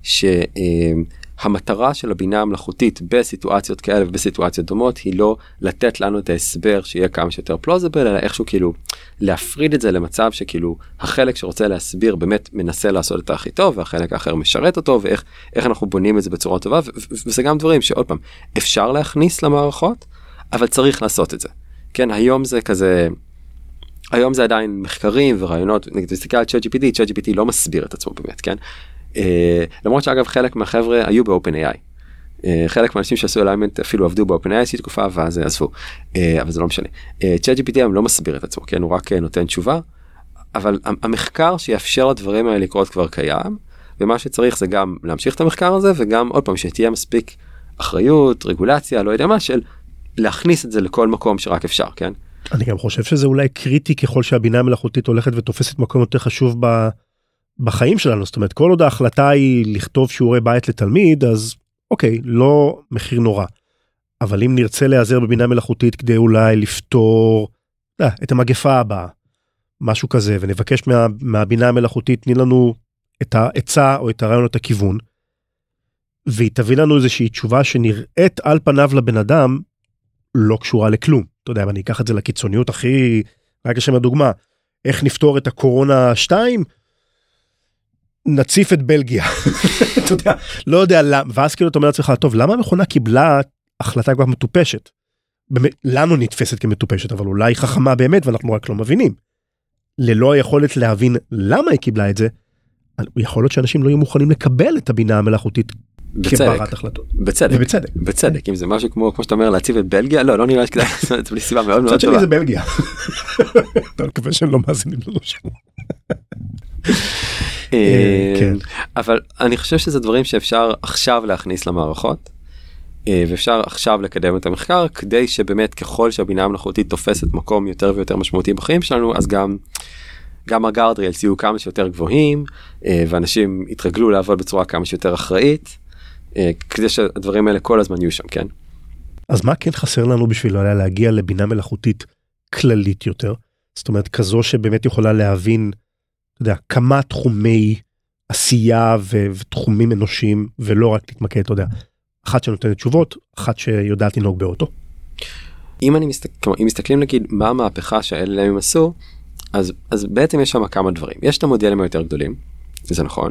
שהמטרה של הבינה המלאכותית בסיטואציות כאלה ובסיטואציות דומות, היא לא לתת לנו את ההסבר שיהיה כמה שיותר פלוזיבל, אלא איכשהו כאילו להפריד את זה למצב שכאילו החלק שרוצה להסביר באמת מנסה לעשות את הכי טוב, והחלק האחר משרת אותו, ואיך אנחנו בונים את זה בצורה טובה, וזה גם דברים שעוד פעם, אפשר להכניס למערכות, אבל צריך לעשות את זה. כן, היום זה כזה, היום זה עדיין מחקרים ורעיונות, נגיד, תסתכל על ChatGPT לא מסביר את עצמו באמת, כן? למרות שאגב חלק מהחבר'ה היו ב-OpenAI. חלק מהאנשים שעשו אליימנט אפילו עבדו ב-OpenAI איזושהי תקופה ואז עזבו. אבל זה לא משנה. ChatGPT לא מסביר את עצמו, כן? הוא רק נותן תשובה. אבל המחקר שיאפשר לדברים האלה לקרות כבר קיים, ומה שצריך זה גם להמשיך את המחקר הזה, וגם עוד פעם שתהיה מספיק אחריות, רגולציה, לא יודע מה, של להכניס את זה לכל מקום שרק אפשר, כן? אני גם חושב שזה אולי קריטי ככל שהבינה המלאכותית הולכת ותופסת מקום יותר חשוב בחיים שלנו, זאת אומרת, כל עוד ההחלטה היא לכתוב שיעורי בית לתלמיד, אז אוקיי, לא מחיר נורא. אבל אם נרצה להיעזר בבינה מלאכותית כדי אולי לפתור את המגפה הבאה, משהו כזה, ונבקש מהבינה המלאכותית, תני לנו את העצה או את הרעיון או את הכיוון, והיא תביא לנו איזושהי תשובה שנראית על פניו לבן אדם, לא קשורה לכלום. אתה יודע, אני אקח את זה לקיצוניות הכי, רק לשם הדוגמה, איך נפתור את הקורונה 2, נציף את בלגיה. אתה יודע, לא יודע למה, ואז כאילו אתה אומר לעצמך, טוב, למה המכונה קיבלה החלטה כבר מטופשת? באמת, לנו נתפסת כמטופשת, אבל אולי היא חכמה באמת, ואנחנו רק לא מבינים. ללא היכולת להבין למה היא קיבלה את זה, יכול להיות שאנשים לא יהיו מוכנים לקבל את הבינה המלאכותית כברת החלטות. בצדק. אם זה משהו כמו שאתה אומר, להציב את בלגיה, לא נראה שכדאי, זה בלי סיבה מאוד מאוד טובה. צד שלי זה בלגיה. אתה מקווה שהם לא מאזינים לנו שם. אבל אני חושב שזה דברים שאפשר עכשיו להכניס למערכות, ואפשר עכשיו לקדם את המחקר, כדי שבאמת ככל שהבינה המלאכותית תופסת מקום יותר ויותר משמעותי בחיים שלנו, אז גם הגארדריילס יהיו כמה שיותר גבוהים, ואנשים יתרגלו לעבוד בצורה כמה שיותר אחראית, כדי שהדברים האלה כל הזמן יהיו שם, כן? אז מה כן חסר לנו בשביל להגיע לבינה מלאכותית כללית יותר? זאת אומרת, כזו שבאמת יכולה להבין, אתה יודע, כמה תחומי עשייה ותחומים אנושיים, ולא רק להתמקד, אתה יודע, אחת שנותנת תשובות, אחת שיודעת לנהוג באוטו. אם מסתכלים נגיד מה המהפכה שהאלה הם עשו, אז בעצם יש שם כמה דברים. יש את המודלים היותר גדולים, זה נכון.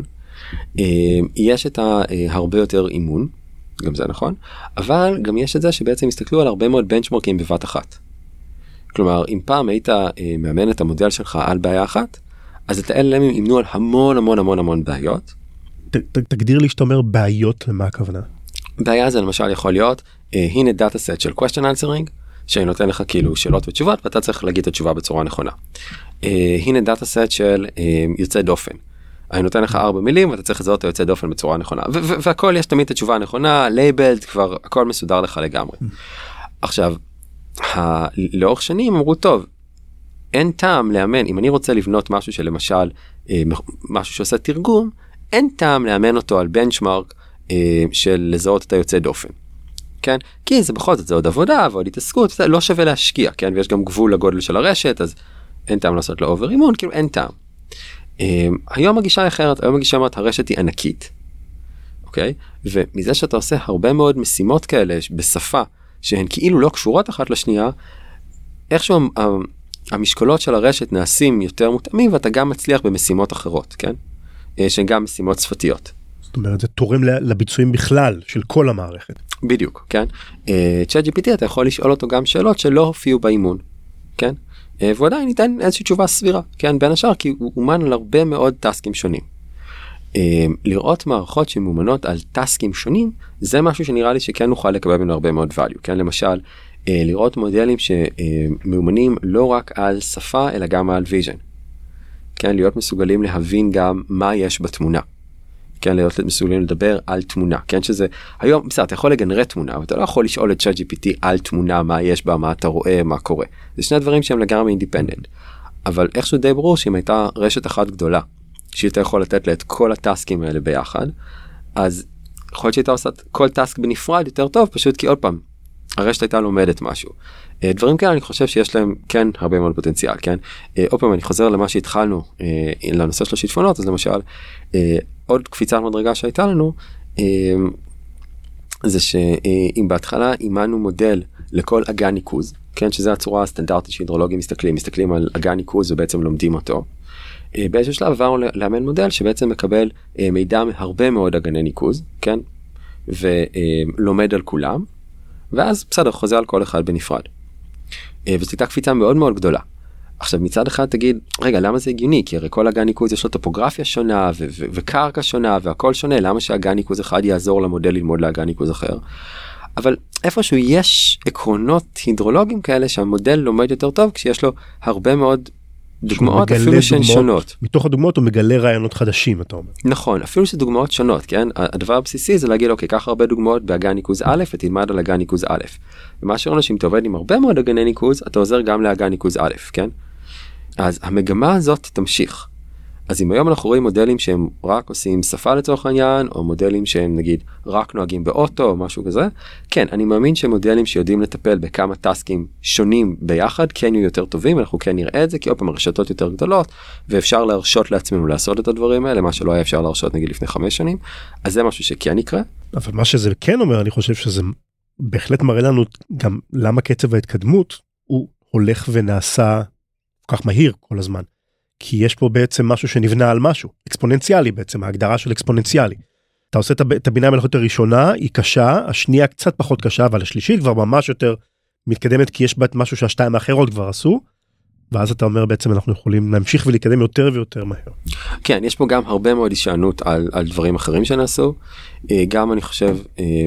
יש את הרבה יותר אימון, גם זה נכון. אבל גם יש את זה שבעצם הסתכלו על הרבה מאוד בנצ'מרקים בבת אחת. כלומר, אם פעם היית מאמן את המודל שלך על בעיה אחת, אז את האלה הם אימנו על המון המון המון המון בעיות. תגדיר לי שאתה אומר בעיות, למה הכוונה? בעיה זה למשל יכול להיות, הנה דאטה סט של question answering, שאני נותן לך כאילו שאלות ותשובות, ואתה צריך להגיד את התשובה בצורה נכונה. הנה דאטה סט של יוצא דופן. אני נותן לך 4 מילים, ואתה צריך לזהות את היוצא דופן בצורה נכונה. והכל יש תמיד את התשובה הנכונה, labeled, כבר הכל מסודר לך לגמרי. עכשיו, לאורך שנים אמרו, טוב, אין טעם לאמן, אם אני רוצה לבנות משהו שלמשל, משהו שעושה תרגום, אין טעם לאמן אותו על בנצ'מרק של לזהות את היוצא דופן. כן? כי זה בכל זאת, זה עוד עבודה ועוד התעסקות, זה לא שווה להשקיע, כן? ויש גם גבול לגודל של הרשת, אז אין טעם לעשות לו אובר אימון, כאילו אין טעם. היום הגישה היא אחרת, היום הגישה אומרת, הרשת היא ענקית, אוקיי? ומזה שאתה עושה הרבה מאוד משימות כאלה בשפה, שהן כאילו לא קשורות אחת לשנייה, איכשהו המשקולות של הרשת נעשים יותר מותאמים, ואתה גם מצליח במשימות אחרות, כן? שהן גם משימות שפתיות. זאת אומרת, זה תורם לביצועים בכלל של כל המערכת. בדיוק, כן? ChatGPT אתה יכול לשאול אותו גם שאלות שלא הופיעו באימון, כן? והוא עדיין ניתן איזושהי תשובה סבירה, כן? בין השאר, כי הוא אומן על הרבה מאוד טסקים שונים. לראות מערכות שמאומנות על טסקים שונים, זה משהו שנראה לי שכן נוכל לקבל ממנו הרבה מאוד value, כן? למשל, לראות מודלים שמאומנים לא רק על שפה, אלא גם על vision. כן? להיות מסוגלים להבין גם מה יש בתמונה. כן? להיות מסוגלים לדבר על תמונה. כן? שזה, היום, בסדר, אתה יכול לגנרט תמונה, אבל אתה לא יכול לשאול את ChatGPT על תמונה, מה יש בה, מה אתה רואה, מה קורה. זה שני דברים שהם לגמרי אינדיפנדנט. אבל איכשהו די ברור שאם הייתה רשת אחת גדולה, שאתה יכול לתת לה את כל הטסקים האלה ביחד, אז יכול להיות שהייתה עושה כל טסק בנפרד יותר טוב, פשוט כי עוד פעם, הרשת הייתה לומדת משהו. דברים כאלה אני חושב שיש להם כן הרבה מאוד פוטנציאל, כן? עוד פעם אני חוזר למה שהתחלנו, לנושא של השיטפונות, אז למשל, עוד קפיצת מדרגה שהייתה לנו, זה שאם בהתחלה אימנו מודל לכל אגן ניקוז, כן? שזה הצורה הסטנדרטית שהידרולוגים מסתכלים על אגן ניקוז ובעצם לומדים אותו. באיזשהו שלב עברנו לאמן מודל שבעצם מקבל מידע מהרבה מאוד אגני ניקוז, כן? ולומד על כולם, ואז בסדר, חוזר על כל אחד בנפרד. וזו הייתה קפיצה מאוד מאוד גדולה. עכשיו מצד אחד תגיד, רגע, למה זה הגיוני? כי הרי כל אגן ניקוז יש לו טופוגרפיה שונה וקרקע שונה והכל שונה, למה שאגן ניקוז אחד יעזור למודל ללמוד לאגן ניקוז אחר? אבל איפשהו יש עקרונות הידרולוגיים כאלה שהמודל לומד יותר טוב כשיש לו הרבה מאוד דוגמאות אפילו שהן שונות. מתוך הדוגמאות הוא מגלה רעיונות חדשים, אתה אומר. נכון, אפילו שדוגמאות שונות, כן? הדבר הבסיסי זה להגיד, אוקיי, קח הרבה דוגמאות באגן ניקוז א' ותלמד על אגן ניקוז א'. ומה שאומר שאם אתה עובד עם הרבה מאוד אגני ניקוז, אתה עוזר גם לאגן ניקוז א', כן? אז המגמה הזאת תמשיך. אז אם היום אנחנו רואים מודלים שהם רק עושים שפה לצורך העניין, או מודלים שהם נגיד רק נוהגים באוטו או משהו כזה, כן, אני מאמין שמודלים שיודעים לטפל בכמה טסקים שונים ביחד, כן יהיו יותר טובים, אנחנו כן נראה את זה, כי עוד פעם הרשתות יותר גדולות, ואפשר להרשות לעצמנו לעשות את הדברים האלה, מה שלא היה אפשר להרשות נגיד לפני 5 שנים, אז זה משהו שכן יקרה. אבל מה שזה כן אומר, אני חושב שזה בהחלט מראה לנו גם למה קצב ההתקדמות הוא הולך ונעשה כל כך מהיר כל הזמן. כי יש פה בעצם משהו שנבנה על משהו, אקספוננציאלי בעצם, ההגדרה של אקספוננציאלי. אתה עושה את הבינה המלאכותית הראשונה, היא קשה, השנייה קצת פחות קשה, אבל השלישית כבר ממש יותר מתקדמת, כי יש בה משהו שהשתיים האחרות כבר עשו, ואז אתה אומר בעצם אנחנו יכולים להמשיך ולהתקדם יותר ויותר מהר. כן, יש פה גם הרבה מאוד הישענות על דברים אחרים שנעשו, גם אני חושב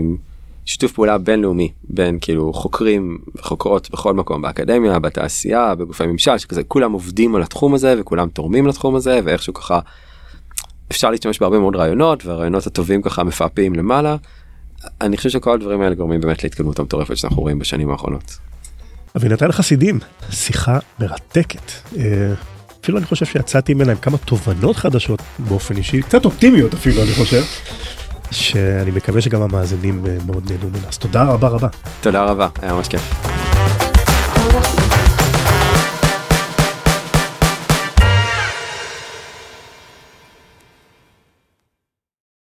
שיתוף פעולה בינלאומי, בין כאילו חוקרים וחוקרות בכל מקום, באקדמיה, בתעשייה, בגופי ממשל, שכזה כולם עובדים על התחום הזה, וכולם תורמים לתחום הזה, ואיכשהו ככה אפשר להשתמש בהרבה מאוד רעיונות, והרעיונות הטובים ככה מפעפים למעלה. אני חושב שכל הדברים האלה גורמים באמת להתקדמות המטורפת שאנחנו רואים בשנים האחרונות. אבינתן חסידים, שיחה מרתקת. אפילו אני חושב שיצאתי ממנה עם כמה תובנות חדשות באופן אישי, קצת אופטימיות אפילו אני חושב. שאני מקווה שגם המאזינים מאוד נהנו ממנה. אז תודה רבה רבה. תודה רבה, היה ממש כיף.